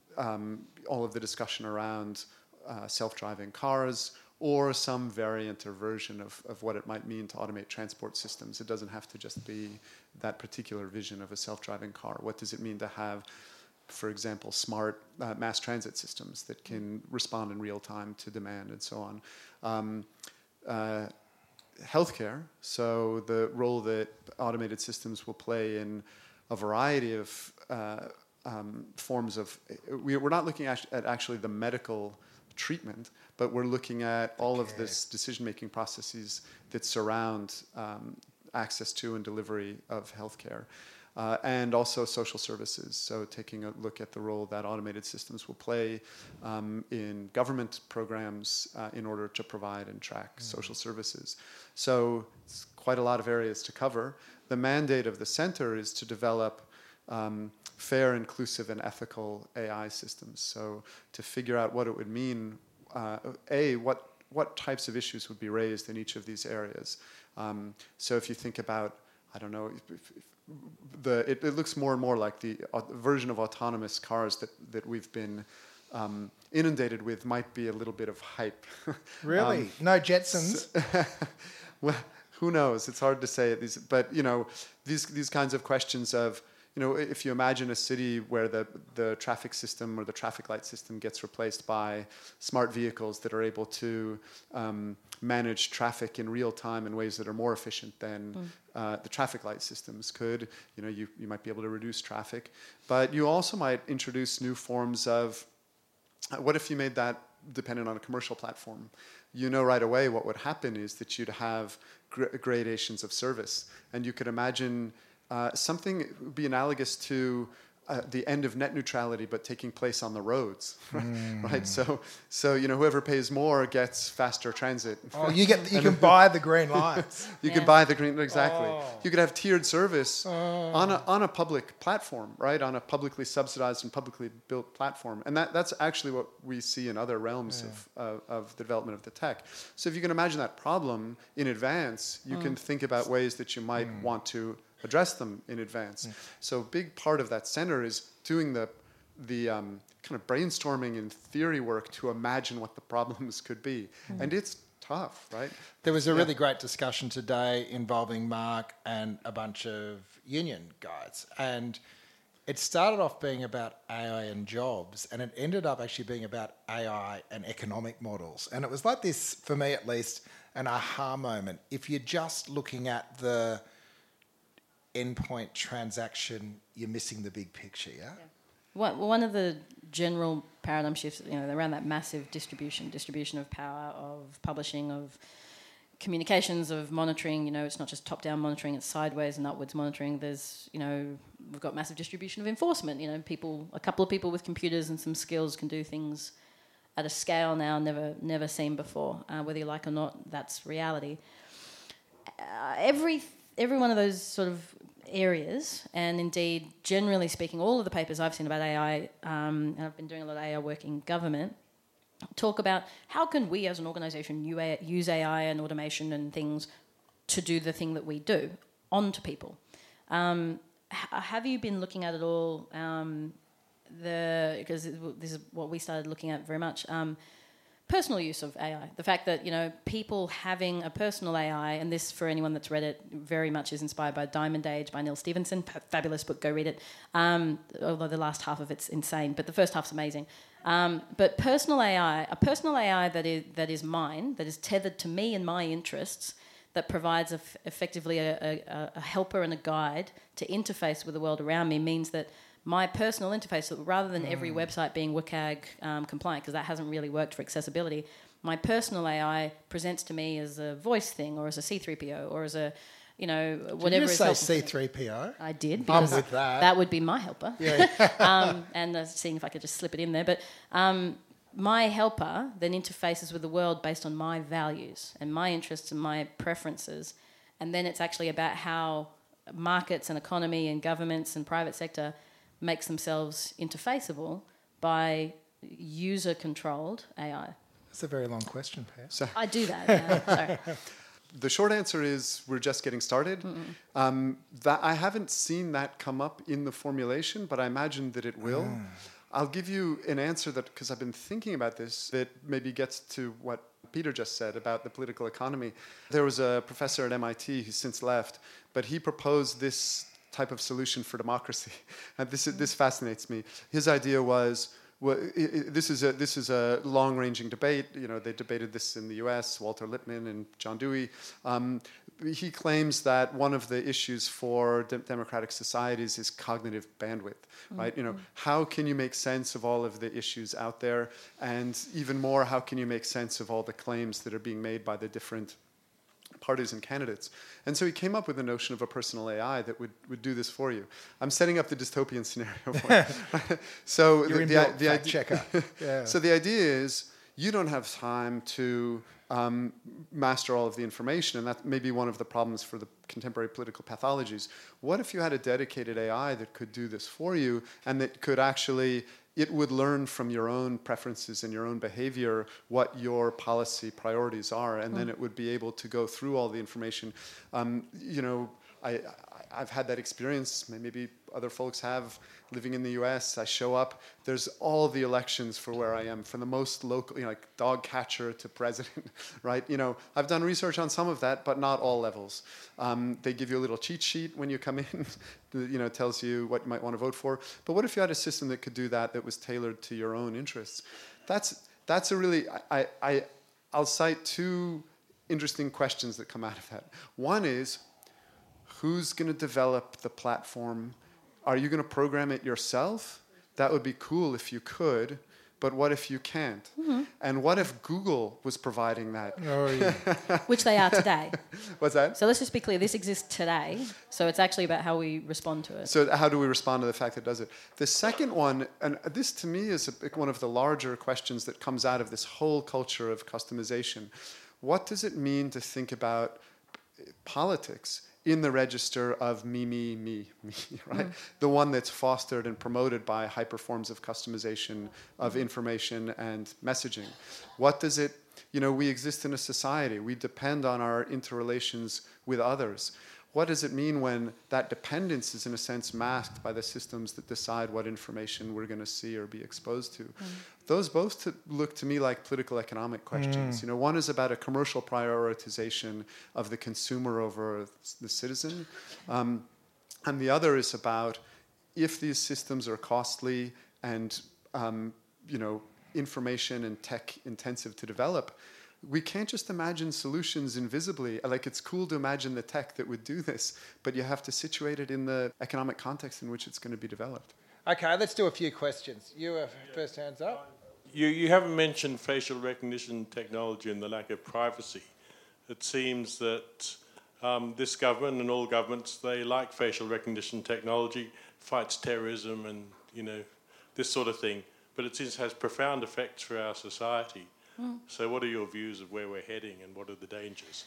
um, all of the discussion around uh, self-driving cars, or some variant or version of, of what it might mean to automate transport systems. It doesn't have to just be that particular vision of a self-driving car. What does it mean to have, for example, smart uh, mass transit systems that can respond in real time to demand and so on? Um, uh, healthcare, so the role that automated systems will play in a variety of uh, um, forms of... We, we're not looking at, at actually the medical treatment, but we're looking at all okay. of this decision-making processes that surround um, access to and delivery of healthcare, uh, and also social services. So taking a look at the role that automated systems will play um, in government programs uh, in order to provide and track mm-hmm. social services. So it's quite a lot of areas to cover. The mandate of the center is to develop um, fair, inclusive, and ethical A I systems. So to figure out what it would mean, uh, A, what what types of issues would be raised in each of these areas. Um, so if you think about, I don't know, if, if the it, it looks more and more like the uh, version of autonomous cars that, that we've been um, inundated with might be a little bit of hype. Really? um, no Jetsons? So well, who knows? It's hard to say. These, but you know, these these kinds of questions of, you know, if you imagine a city where the, the traffic system or the traffic light system gets replaced by smart vehicles that are able to um, manage traffic in real time in ways that are more efficient than mm. uh, the traffic light systems could, you know, you, you might be able to reduce traffic. But you also might introduce new forms of, what if you made that dependent on a commercial platform? You know right away what would happen is that you'd have gr- gradations of service. And you could imagine Uh, something would be analogous to uh, the end of net neutrality, but taking place on the roads, mm. right? So, so you know, whoever pays more gets faster transit. Oh, you get you can buy the green lights. you yeah. can buy the green exactly. Oh. You could have tiered service oh. on a on a public platform, right? On a publicly subsidized and publicly built platform, and that that's actually what we see in other realms yeah. of uh, of the development of the tech. So, if you can imagine that problem in advance, you mm. can think about ways that you might mm. want to address them in advance. Mm. So a big part of that center is doing the the um, kind of brainstorming and theory work to imagine what the problems could be. Mm. And it's tough, right? There was a yeah. really great discussion today involving Mark and a bunch of union guys. And it started off being about A I and jobs, and it ended up actually being about A I and economic models. And it was like this, for me at least, an aha moment. If you're just looking at the endpoint transaction, you're missing the big picture, yeah? yeah. One of the general paradigm shifts, you know, around that massive distribution, distribution of power, of publishing, of communications, of monitoring. You know, it's not just top-down monitoring; it's sideways and upwards monitoring. There's, you know, we've got massive distribution of enforcement. You know, people, a couple of people with computers and some skills can do things at a scale now never, never seen before. Uh, whether you like or not, that's reality. Uh, every every one of those sort of areas, and indeed, generally speaking, all of the papers I've seen about A I, um, and I've been doing a lot of A I work in government, talk about how can we as an organisation use A I and automation and things to do the thing that we do onto people. Um, have you been looking at it all? Um, the because this is what we started looking at very much. Um, personal use of A I. The fact that, you know, people having a personal A I, and this, for anyone that's read it, very much is inspired by Diamond Age by Neil Stephenson. F- fabulous book, go read it. Um, although the last half of it's insane, but the first half's amazing. Um, but personal A I, a personal A I that is that is mine, that is tethered to me and my interests, that provides a f- effectively a, a, a helper and a guide to interface with the world around me, means that my personal interface, rather than mm. every website being W C A G um, compliant, because that hasn't really worked for accessibility, my personal A I presents to me as a voice thing, or as a C three P O, or as a, you know, whatever. Did you just say C three P O? I did. I'm with that. That would be my helper. Yeah. um, and uh, seeing if I could just slip it in there. But um, my helper then interfaces with the world based on my values and my interests and my preferences. And then it's actually about how markets and economy and governments and private sector makes themselves interfaceable by user-controlled A I. That's a very long question, Per. So I do that. Yeah. Sorry. The short answer is we're just getting started. Um, that I haven't seen that come up in the formulation, but I imagine that it will. Mm. I'll give you an answer that, because I've been thinking about this, that maybe gets to what Peter just said about the political economy. There was a professor at M I T who's since left, but he proposed this type of solution for democracy. And this this fascinates me. His idea was, well, it, it, this is a this is a long-ranging debate. You know, they debated this in the U S, Walter Lippmann and John Dewey. Um, he claims that one of the issues for de- democratic societies is cognitive bandwidth, right? Mm-hmm. You know, how can you make sense of all of the issues out there? And even more, how can you make sense of all the claims that are being made by the different parties and candidates? And so he came up with the notion of a personal A I that would, would do this for you. I'm setting up the dystopian scenario for you. So You're the, in the, the fact idea, checker. Yeah. So the idea is you don't have time to um, master all of the information, and that may be one of the problems for the contemporary political pathologies. What if you had a dedicated A I that could do this for you, and that could actually, it would learn from your own preferences and your own behavior what your policy priorities are, and mm. then it would be able to go through all the information. Um, you know, I, I I've had that experience. Maybe other folks have. Living in the U S, I show up. There's all the elections for where I am, from the most local, you know, like dog catcher to president, right? You know, I've done research on some of that, but not all levels. Um, they give you a little cheat sheet when you come in, that, you know, tells you what you might want to vote for. But what if you had a system that could do that, that was tailored to your own interests? That's that's a really I I I'll cite two interesting questions that come out of that. One is, who's going to develop the platform? Are you going to program it yourself? That would be cool if you could, but what if you can't? Mm-hmm. And what if Google was providing that? Oh, yeah. Which they are today. What's that? So let's just be clear, this exists today, so it's actually about how we respond to it. So how do we respond to the fact that it does it? The second one, and this to me is a, one of the larger questions that comes out of this whole culture of customization. What does it mean to think about politics in the register of me, me, me, me, right? Mm. The one that's fostered and promoted by hyper forms of customization of information and messaging. What does it, you know, we exist in a society. We depend on our interrelations with others. What does it mean when that dependence is in a sense masked by the systems that decide what information we're going to see or be exposed to? Mm. Those both to look to me like political economic questions. Mm. You know, one is about a commercial prioritization of the consumer over the citizen, um, and the other is about if these systems are costly and um, you know, information and tech intensive to develop. We can't just imagine solutions invisibly. Like, it's cool to imagine the tech that would do this, but you have to situate it in the economic context in which it's going to be developed. Okay, let's do a few questions. You have first hands up. You, you haven't mentioned facial recognition technology and the lack of privacy. It seems that um, this government and all governments, they like facial recognition technology, fights terrorism and, you know, this sort of thing, but it seems has profound effects for our society. So what are your views of where we're heading and what are the dangers?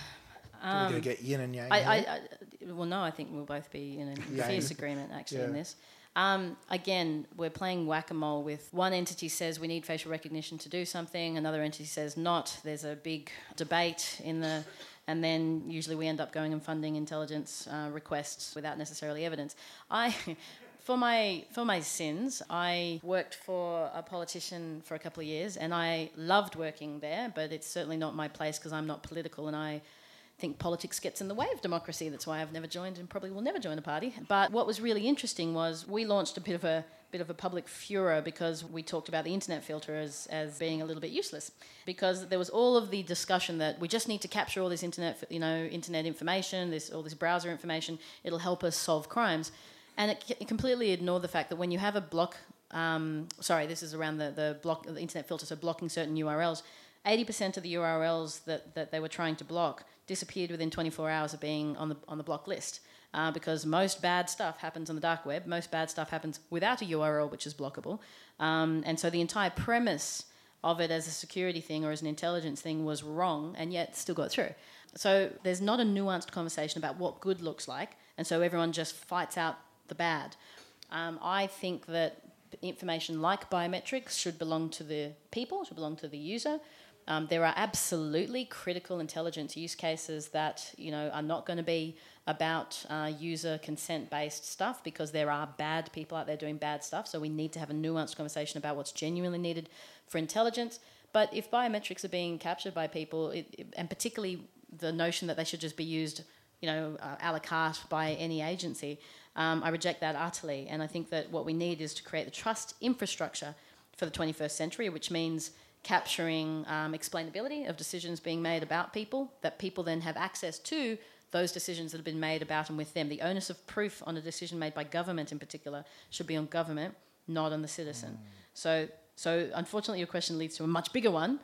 Um, We're going to get yin and yang. I, I, I, well, no, I think we'll both be in a fierce agreement, actually, yeah. in this. Um, again, we're playing whack-a-mole with one entity says we need facial recognition to do something, another entity says not. There's a big debate in the... And then usually we end up going and funding intelligence uh, requests without necessarily evidence. I... For my for my sins, I worked for a politician for a couple of years, and I loved working there, but it's certainly not my place because I'm not political, and I think politics gets in the way of democracy. That's why I've never joined and probably will never join a party. But what was really interesting was we launched a bit of a bit of a public furor because we talked about the internet filter as, as being a little bit useless, because there was all of the discussion that we just need to capture all this internet, you know, internet information, this all this browser information. It'll help us solve crimes. And it, it completely ignored the fact that when you have a block, um, sorry, this is around the, the block, the internet filter, so blocking certain U R Ls, eighty percent of the U R Ls that, that they were trying to block disappeared within twenty-four hours of being on the on the block list, uh, because most bad stuff happens on the dark web. Most bad stuff happens without a U R L which is blockable. Um, and so the entire premise of it as a security thing or as an intelligence thing was wrong, and yet still got through. So there's not a nuanced conversation about what good looks like, and so everyone just fights out the bad. Um, I think that information like biometrics should belong to the people, should belong to the user. Um, there are absolutely critical intelligence use cases that, you know, are not going to be about uh, user consent-based stuff, because there are bad people out there doing bad stuff. So we need to have a nuanced conversation about what's genuinely needed for intelligence. But if biometrics are being captured by people, it, it, and particularly the notion that they should just be used, you know, uh, a la carte by any agency, Um, I reject that utterly, and I think that what we need is to create the trust infrastructure for the twenty-first century, which means capturing um, explainability of decisions being made about people, that people then have access to those decisions that have been made about and with them. The onus of proof on a decision made by government in particular should be on government, not on the citizen. Mm. So, so unfortunately your question leads to a much bigger one.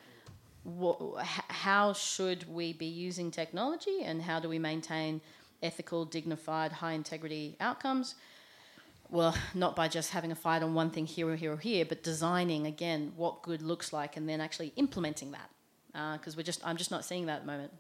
What, how should we be using technology, and how do we maintain ethical, dignified, high-integrity outcomes? Well, not by just having a fight on one thing here or here or here, but designing, again, what good looks like and then actually implementing that. Because uh, we're just, I'm just not seeing that at the moment.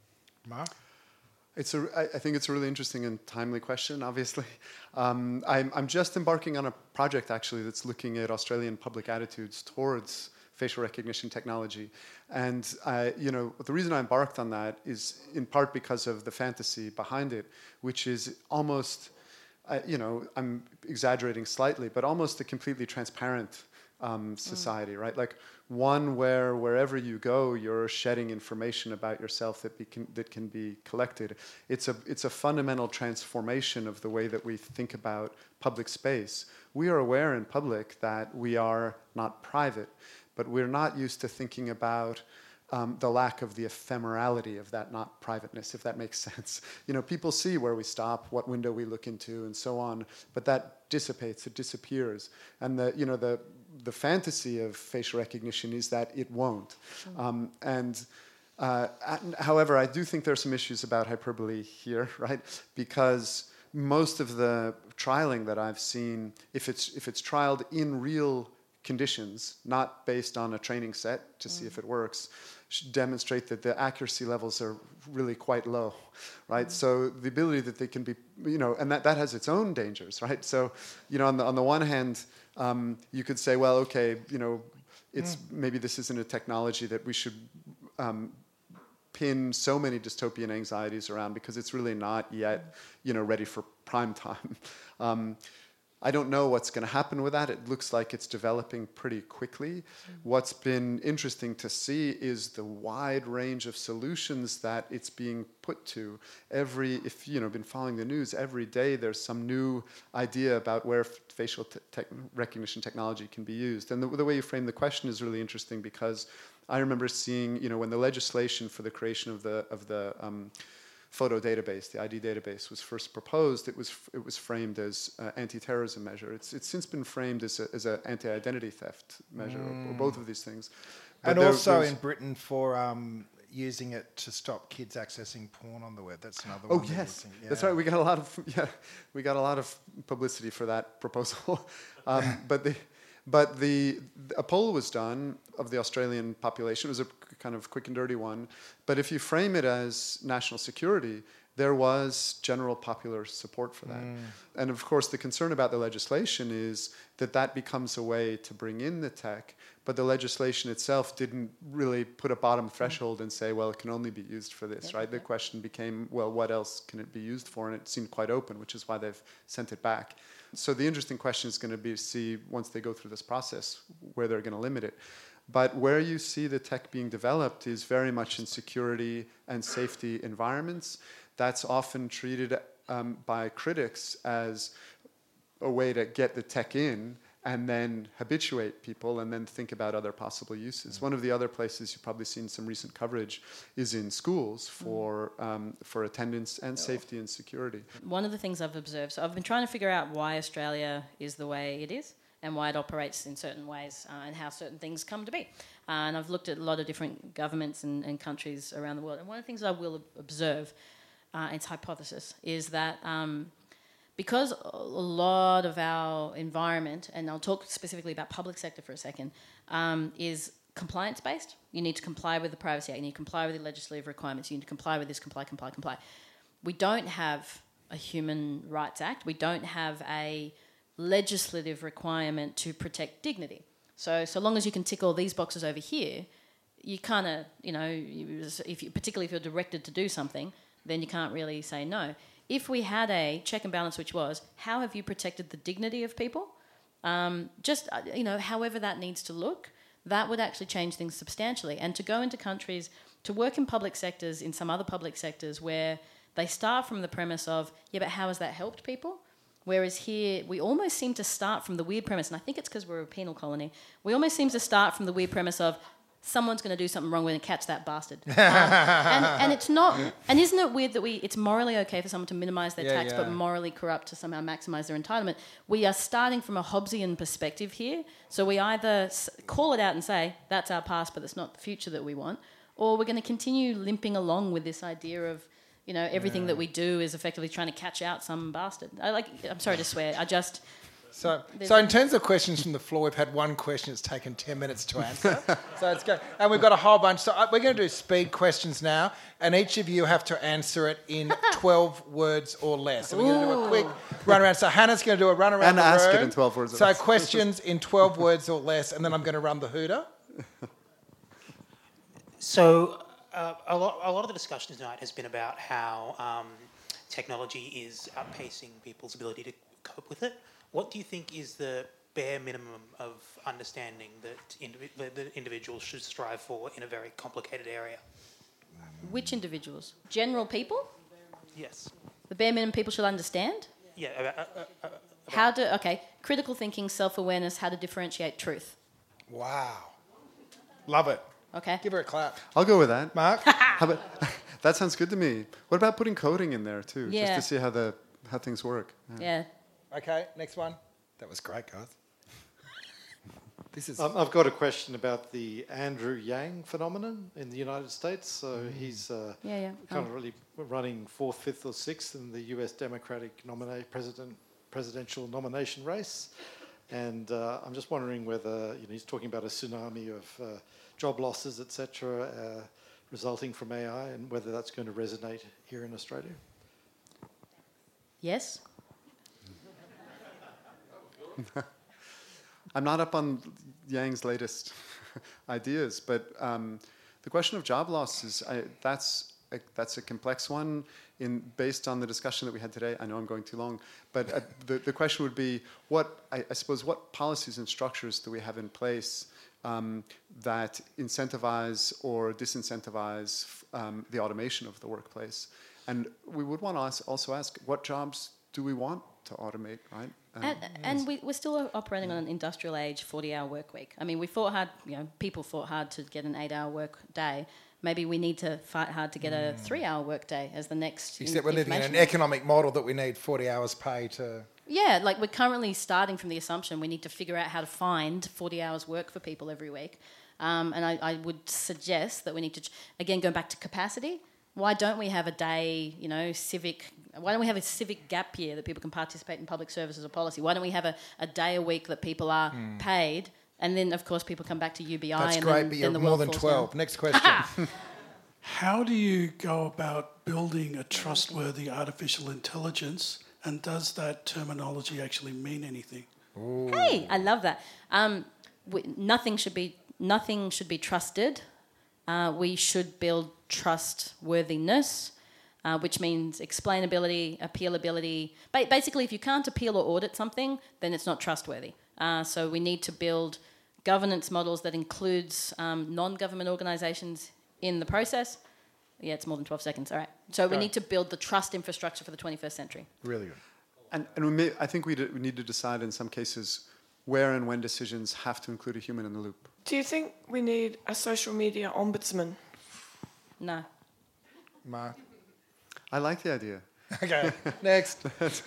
Mark? It's a, I think it's a really interesting and timely question, obviously. Um, I'm, I'm just embarking on a project, actually, that's looking at Australian public attitudes towards facial recognition technology. And, uh, you know, the reason I embarked on that is in part because of the fantasy behind it, which is almost, uh, you know, I'm exaggerating slightly, but almost a completely transparent um, society, mm. right? Like one where wherever you go, you're shedding information about yourself that, be can, that can be collected. It's a, it's a fundamental transformation of the way that we think about public space. We are aware in public that we are not private, but we're not used to thinking about um, the lack of the ephemerality of that not privateness, if that makes sense. You know, people see where we stop, what window we look into, and so on, but that dissipates, it disappears. And the, you know, the, the fantasy of facial recognition is that it won't. Mm-hmm. Um, and uh, however, I do think there are some issues about hyperbole here, right? Because most of the trialing that I've seen, if it's if it's trialed in real conditions, not based on a training set to mm. see if it works, should demonstrate that the accuracy levels are really quite low, right? Mm. So the ability that they can be, you know, and that, that has its own dangers, right? So, you know, on the on the one hand, um, you could say, well, okay, you know, it's mm. maybe this isn't a technology that we should um, pin so many dystopian anxieties around because it's really not yet, you know, ready for prime time. Um, I don't know what's going to happen with that. It looks like it's developing pretty quickly. Mm-hmm. What's been interesting to see is the wide range of solutions that it's being put to. Every, if you know, been following the news, every day there's some new idea about where f- facial te- te- recognition technology can be used. And the, the way you frame the question is really interesting because I remember seeing, you know, when the legislation for the creation of the of the um, photo database, the I D database, was first proposed, it was it was framed as an anti-terrorism measure. It's it's since been framed as a, as an anti-identity theft measure, mm. or, or both of these things. But and there, also in Britain for um, using it to stop kids accessing porn on the web. That's another oh, one. Oh yes, yeah. That's right. We got a lot of yeah, we got a lot of publicity for that proposal, um, but the. But the, a poll was done of the Australian population. It was a kind of quick and dirty one. But if you frame it as national security, there was general popular support for that. Mm. And of course, the concern about the legislation is that that becomes a way to bring in the tech, but the legislation itself didn't really put a bottom threshold and say, well, it can only be used for this, yeah, right? Yeah. The question became, well, what else can it be used for? And it seemed quite open, which is why they've sent it back. So the interesting question is going to be to see, once they go through this process, where they're going to limit it. But where you see the tech being developed is very much in security and safety environments. That's often treated um, by critics as a way to get the tech in and then habituate people and then think about other possible uses. Mm. One of the other places you've probably seen some recent coverage is in schools for mm. um, for attendance and safety and security. One of the things I've observed, so I've been trying to figure out why Australia is the way it is and why it operates in certain ways uh, and how certain things come to be. Uh, and I've looked at a lot of different governments and, and countries around the world. And one of the things I will observe, uh, its hypothesis, is that um, because a lot of our environment, and I'll talk specifically about public sector for a second, um, is compliance-based. You need to comply with the Privacy Act. You need to comply with the legislative requirements. You need to comply with this, comply, comply, comply. We don't have a Human Rights Act. We don't have a legislative requirement to protect dignity. So, so long as you can tick all these boxes over here, you kind of, you know, if you, particularly if you're directed to do something, then you can't really say no. If we had a check and balance, which was, how have you protected the dignity of people? Um, just, you know, however that needs to look, that would actually change things substantially. And to go into countries, to work in public sectors, in some other public sectors where they start from the premise of, yeah, but how has that helped people? Whereas here, we almost seem to start from the weird premise, and I think it's because we're a penal colony, we almost seem to start from the weird premise of, someone's going to do something wrong with and catch that bastard. Um, and, and it's not, and isn't it weird that we, it's morally okay for someone to minimise their yeah, tax, yeah. but morally corrupt to somehow maximise their entitlement? We are starting from a Hobbesian perspective here. So we either call it out and say, that's our past, but it's not the future that we want, or we're going to continue limping along with this idea of, you know, everything yeah. that we do is effectively trying to catch out some bastard. I like, I'm sorry to swear, I just... So, so in terms of questions from the floor, we've had one question that's taken ten minutes to answer. So it's good. And we've got a whole bunch. So we're going to do speed questions now, and each of you have to answer it in twelve words or less. So we're going to do a quick run around. So Hannah's going to do a run around and the room. And ask it in twelve words or so less. So questions in twelve words or less, and then I'm going to run the hooter. So uh, a, lot, a lot of the discussion tonight has been about how um, technology is outpacing people's ability to cope with it. What do you think is the bare minimum of understanding that indiv- that individuals should strive for in a very complicated area? Which individuals? General people? Yes. The bare minimum people should understand? Yeah. Uh, uh, uh, How to, okay, critical thinking, self-awareness, how to differentiate truth. Wow. Love it. Okay. Give her a clap. I'll go with that. Mark? How about, that sounds good to me. What about putting coding in there too, Yeah. just to see how the how things work? Yeah. Okay, next one. That was great, guys. This is. Um, I've got a question about the Andrew Yang phenomenon in the United States. So Mm. he's uh, Yeah, yeah. kind Um, of really running fourth, fifth, or sixth in the U S Democratic nomina- president presidential nomination race, and uh, I'm just wondering whether you know he's talking about a tsunami of uh, job losses, et cetera, uh, resulting from A I, and whether that's going to resonate here in Australia. Yes. I'm not up on Yang's latest ideas, but um, the question of job loss is I, that's a, that's a complex one. In based on the discussion that we had today, I know I'm going too long, but uh, the the question would be what I, I suppose what policies and structures do we have in place um, that incentivize or disincentivize um, the automation of the workplace, and we would want to ask, also ask what jobs do we want to automate, right? Um, And, and we, we're still operating on an industrial age forty-hour work week. I mean, we fought hard, you know, people fought hard to get an eight-hour work day. Maybe we need to fight hard to get a three-hour work day as the next. Except in- we're living in an information. economic model that we need forty hours pay to. Yeah, like we're currently starting from the assumption we need to figure out how to find forty hours work for people every week. Um, and I, I would suggest that we need to, ch- again, going back to capacity, why don't we have a day, you know, civic, why don't we have a civic gap year that people can participate in public service as a policy? Why don't we have a, a day a week that people are Mm. paid? And then, of course, people come back to U B I. That's and great, then, but then you're the more world than falls twelve. down. Next question. How do you go about building a trustworthy artificial intelligence, and does that terminology actually mean anything? Hey, I love that. Um, we, nothing should be nothing should be trusted. Uh, we should build trustworthiness, uh, which means explainability, appealability. Ba- basically, if you can't appeal or audit something, then it's not trustworthy. Uh, so we need to build governance models that includes um, non-government organisations in the process. Yeah, it's more than twelve seconds. All right. So we Right. need to build the trust infrastructure for the twenty-first century. Really good. And, and we may, I think we, do, we need to decide in some cases where and when decisions have to include a human in the loop. Do you think we need a social media ombudsman? No. Mark. I like the idea. Okay, next.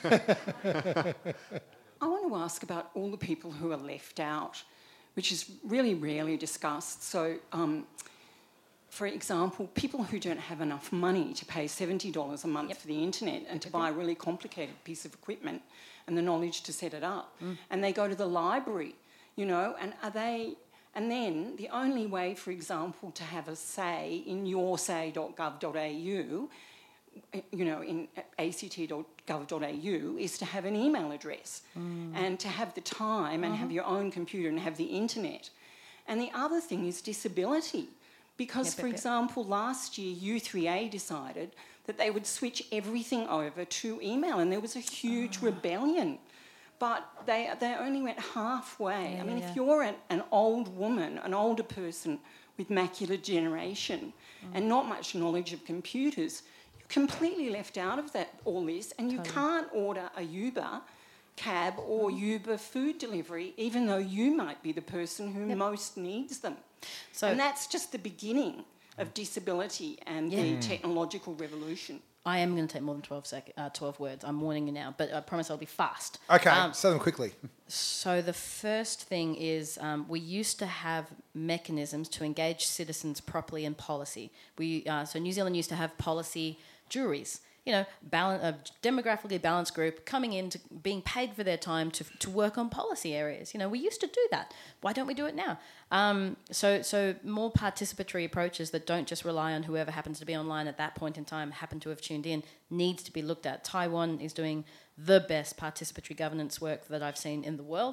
I want to ask about all the people who are left out, which is really rarely discussed. So, um, for example, people who don't have enough money to pay seventy dollars a month for the internet and to buy a really complicated piece of equipment and the knowledge to set it up, Mm. and they go to the library, you know, and are they... And then the only way, for example, to have a say in your say dot gov dot a u, you know, in a c t dot gov dot a u, is to have an email address Mm. and to have the time and have Mhm. your own computer and have the internet. And the other thing is disability. Because, Yep, for yep, yep. example, last year U three A decided that they would switch everything over to email, and there was a huge Ah. rebellion. But they they only went halfway. Yeah, I mean, yeah, if yeah. you're an, an old woman, an older person with macular degeneration and not much knowledge of computers, you're completely left out of that all this, and you Totally. can't order a Uber cab or Uber food delivery, even though you might be the person who most needs them. So- and that's just the beginning of disability and Yeah. the Mm. technological revolution. I am going to take more than twelve, sec- uh, twelve words. I'm warning you now, but I promise I'll be fast. Okay, Um, say them quickly. So the first thing is um, we used to have mechanisms to engage citizens properly in policy. We uh, so New Zealand used to have policy juries. You know, balan- a demographically balanced group coming in, to being paid for their time to to work on policy areas. You know, we used to do that. Why don't we do it now? Um, so, so more participatory approaches that don't just rely on whoever happens to be online at that point in time, happen to have tuned in, needs to be looked at. Taiwan is doing the best participatory governance work that I've seen in the world.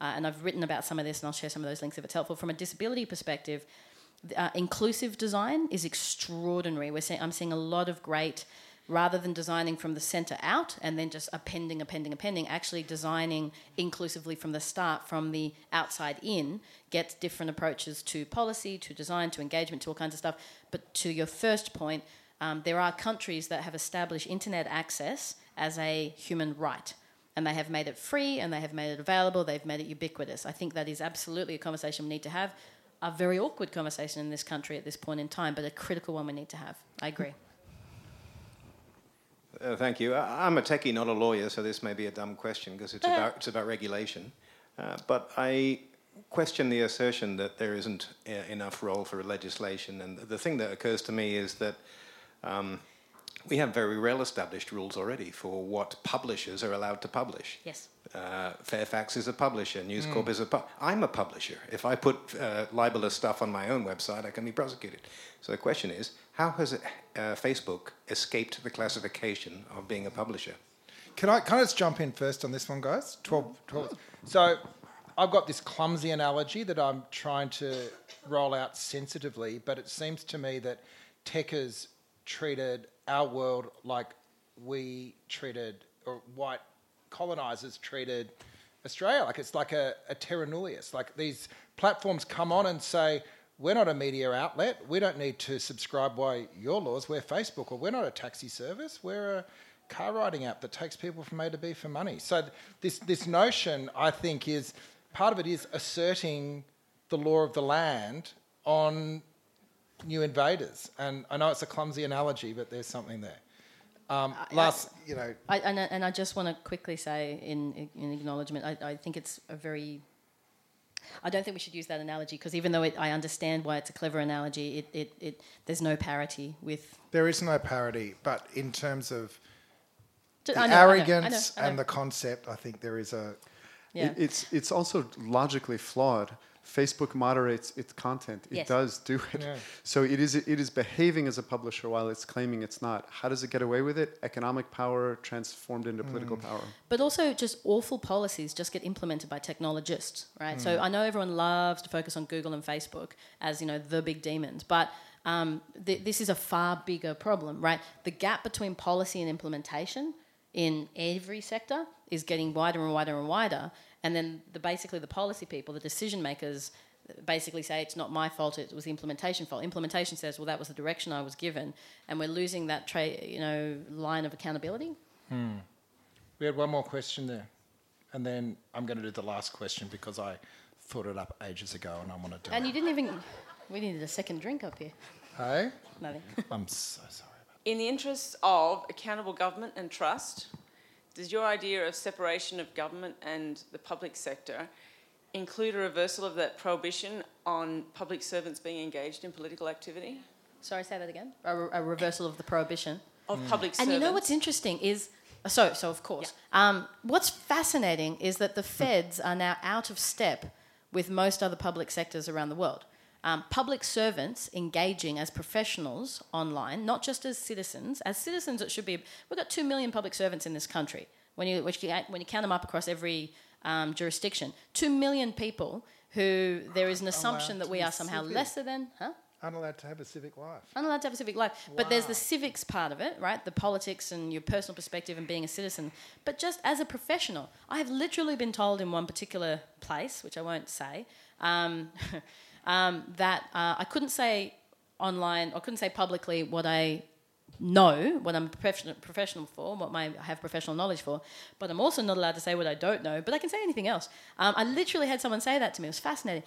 uh, and I've written about some of this, and I'll share some of those links if it's helpful. From a disability perspective, uh, inclusive design is extraordinary. We're seeing, I'm seeing a lot of great, rather than designing from the centre out and then just appending, appending, appending, actually designing inclusively from the start, from the outside in, gets different approaches to policy, to design, to engagement, to all kinds of stuff. But to your first point, um, there are countries that have established internet access as a human right. And they have made it free, and they have made it available, they've made it ubiquitous. I think that is absolutely a conversation we need to have. A very awkward conversation in this country at this point in time, but a critical one we need to have. I agree. Uh, thank you. I, I'm a techie, not a lawyer, so this may be a dumb question because it's about it's about regulation. Uh, but I question the assertion that there isn't uh, enough role for legislation. And the thing that occurs to me is that um, we have very well-established rules already for what publishers are allowed to publish. Yes. Uh, Fairfax is a publisher. News Corp Mm. is a pu- I'm a publisher. If I put uh, libelous stuff on my own website, I can be prosecuted. So the question is, how has it, uh, Facebook escaped the classification of being a publisher? Can I, can I just jump in first on this one, guys? twelve, twelve. So I've got this clumsy analogy that I'm trying to roll out sensitively, but it seems to me that techers treated our world like we treated, or white colonisers treated Australia. Like it's like a, a terra nullius. Like these platforms come on and say, we're not a media outlet. We don't need to subscribe by your laws. We're Facebook, or we're not a taxi service. We're a car riding app that takes people from A to B for money. So th- this this notion, I think, is part of it is asserting the law of the land on new invaders. And I know it's a clumsy analogy, but there's something there. Um, last, I, you know, I, and, I- and I just want to quickly say, in in acknowledgement, I, I think it's a very. I don't think we should use that analogy because even though it, I understand why it's a clever analogy, it, it, it there's no parity with. there is no parity, but in terms of Ju- the I know, I know, I know, arrogance I know. and the concept, I think there is a. Yeah. It, it's it's also logically flawed. Facebook moderates its content. It Yes. does do it. Yeah. So it is it is behaving as a publisher while it's claiming it's not. How does it get away with it? Economic power transformed into political power. But also just awful policies just get implemented by technologists, right? So Mm. I know everyone loves to focus on Google and Facebook as, you know, the big demons, but um, th- this is a far bigger problem, right? The gap between policy and implementation in every sector is getting wider and wider and wider, and then the basically the policy people, the decision makers, basically say it's not my fault, it was the implementation fault. Implementation says, well, that was the direction I was given, and we're losing that tra- you know line of accountability. Hmm. We had one more question there, and then I'm going to do the last question because I thought it up ages ago and I want to do And it. you didn't even. We needed a second drink up here. Hey? Nothing. I'm so sorry. In the interests of accountable government and trust, does your idea of separation of government and the public sector include a reversal of that prohibition on public servants being engaged in political activity? Sorry, say that again. A, re- a reversal of the prohibition Of Mm. public And you know servants. what's interesting is, so so of course, um, what's fascinating is that the feds are now out of step with most other public sectors around the world. Um, public servants engaging as professionals online, not just as citizens. As citizens, it should be. We've got two million public servants in this country. When you when you, when you count them up across every um, jurisdiction, two million people who there is an assumption that we are somehow lesser than, huh? Unallowed to have a civic life. Unallowed to have a civic life. But there's the civics part of it, right? The politics and your personal perspective and being a citizen. But just as a professional, I have literally been told in one particular place, which I won't say, um, um, that uh, I couldn't say online, or couldn't say publicly what I know, what I'm professional professional for, what my, I have professional knowledge for, but I'm also not allowed to say what I don't know, but I can say anything else. Um, I literally had someone say that to me. It was fascinating.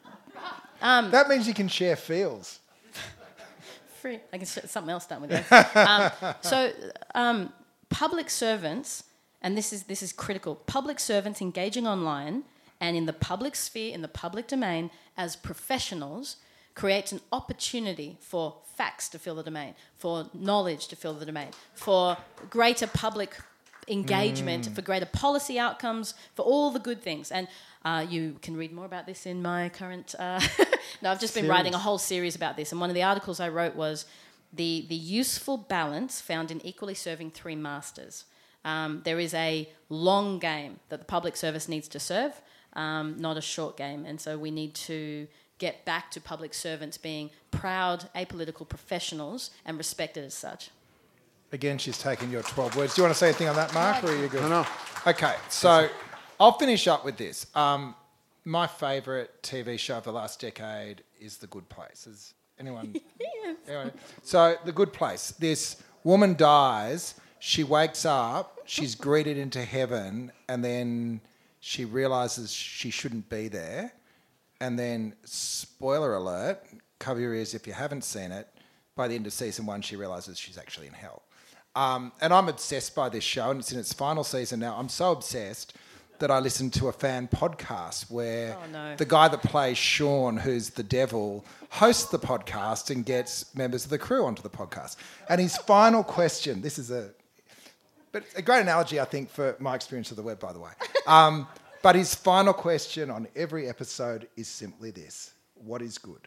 Um, that means you can share feels. Free. I can get something else done with that. um, so, um, public servants, and this is this is critical. Public servants engaging online and in the public sphere, in the public domain, as professionals, creates an opportunity for facts to fill the domain, for knowledge to fill the domain, for greater public engagement, Mm. for greater policy outcomes, for all the good things. And uh, you can read more about this in my current... Uh no, I've just been Series. writing a whole series about this. And one of the articles I wrote was the, the useful balance found in equally serving three masters. Um, there is a long game that the public service needs to serve. um, not a short game. And so we need to get back to public servants being proud, apolitical professionals and respected as such. Again, she's taken your twelve words. Do you want to say anything on that, Mark, or are you good? No, no. Okay, so I'll finish up with this. Um, my favourite T V show of the last decade is The Good Place. Is anyone? Yes. Anyone? So, The Good Place. This woman dies, she wakes up, she's greeted into heaven, and then she realises she shouldn't be there. And then, spoiler alert, cover your ears if you haven't seen it, by the end of season one, she realises she's actually in hell. Um, and I'm obsessed by this show, and it's in its final season now. I'm so obsessed that I listened to a fan podcast where Oh, no. the guy that plays Sean, who's the devil, hosts the podcast and gets members of the crew onto the podcast. And his final question, this is a, but a great analogy, I think, for my experience of the web, by the way. Um, but his final question on every episode is simply this: what is good?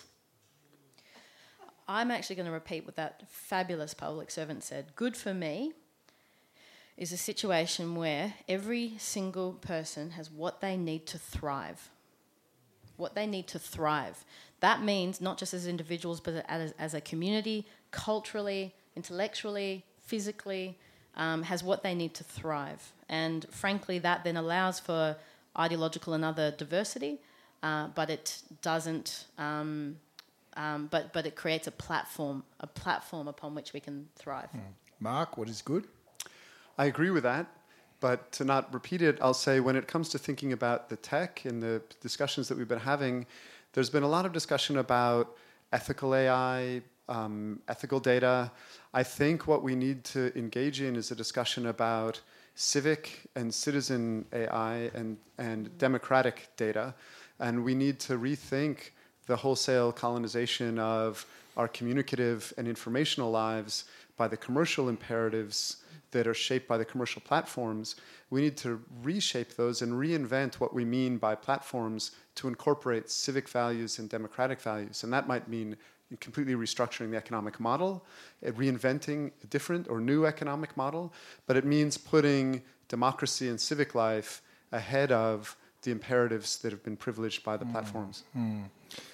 I'm actually going to repeat what that fabulous public servant said. Good for me is a situation where every single person has what they need to thrive. What they need to thrive. That means not just as individuals, but as, as a community, culturally, intellectually, physically, um, has what they need to thrive. And frankly, that then allows for ideological and other diversity, uh, but it doesn't... Um, Um, but but it creates a platform, a platform upon which we can thrive. Mark, what is good? I agree with that, but to not repeat it, I'll say when it comes to thinking about the tech and the discussions that we've been having, there's been a lot of discussion about ethical A I, um, ethical data. I think what we need to engage in is a discussion about civic and citizen A I and, and democratic data, and we need to rethink the wholesale colonization of our communicative and informational lives by the commercial imperatives that are shaped by the commercial platforms. We need to reshape those and reinvent what we mean by platforms to incorporate civic values and democratic values. And that might mean completely restructuring the economic model, reinventing a different or new economic model, but it means putting democracy and civic life ahead of the imperatives that have been privileged by the mm. platforms. Mm.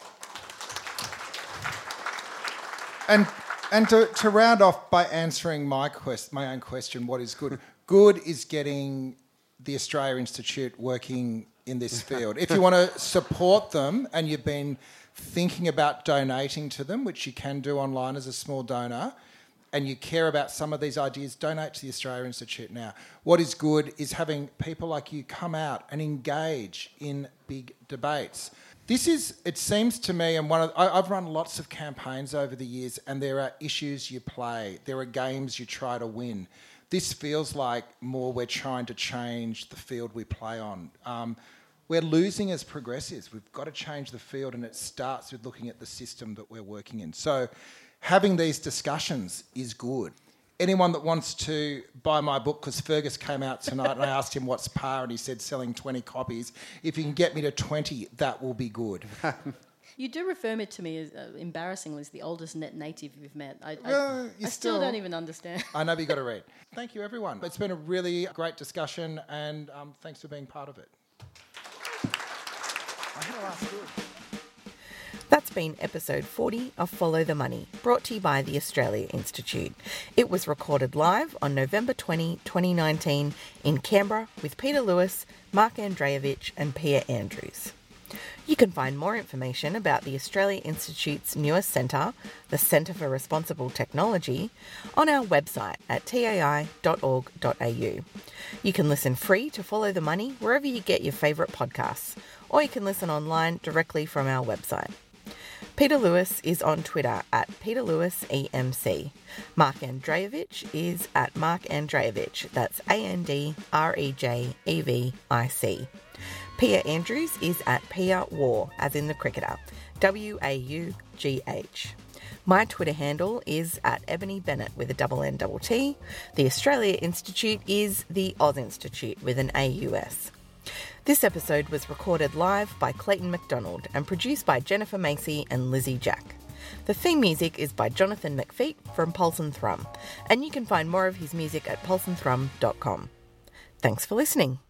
And and to, to round off by answering my quest, my own question, what is good? Good is getting the Australia Institute working in this field. If you want to support them and you've been thinking about donating to them, which you can do online as a small donor, and you care about some of these ideas, donate to the Australia Institute now. What is good is having people like you come out and engage in big debates. This is, it seems to me, and one of, I, I've run lots of campaigns over the years, and there are issues you play, there are games you try to win. This feels like more we're trying to change the field we play on. Um, we're losing as progressives. We've got to change the field, and it starts with looking at the system that we're working in. So having these discussions is good. Anyone that wants to buy my book, because Fergus came out tonight and I asked him what's par and he said selling twenty copies. If you can get me to twenty, that will be good. You do refer me to me as, uh, embarrassingly, as the oldest net native you've met. I, I, Well, I you still, still- don't even understand. I know, but you've got to read. Thank you, everyone. It's been a really great discussion, and um, thanks for being part of it. I had a last word. That's been episode forty of Follow the Money, brought to you by the Australia Institute. It was recorded live on November twentieth, twenty nineteen in Canberra with Peter Lewis, Mark Andreevich and Pia Andrews. You can find more information about the Australia Institute's newest centre, the Centre for Responsible Technology, on our website at t a i dot org dot a u. You can listen free to Follow the Money wherever you get your favourite podcasts, or you can listen online directly from our website. Peter Lewis is on Twitter at Peter Lewis E M C. Mark Andreevich is at Mark Andreevich. That's A N D R E J E V I C. Pia Andrews is at Pia War, as in the cricketer. W A U G H. My Twitter handle is at Ebony Bennett with a double N double T. The Australia Institute is the Oz Institute with an A U S. This episode was recorded live by Clayton McDonald and produced by Jennifer Macy and Lizzie Jack. The theme music is by Jonathan McFeet from Pulse and Thrum, and you can find more of his music at pulse and thrum dot com. Thanks for listening.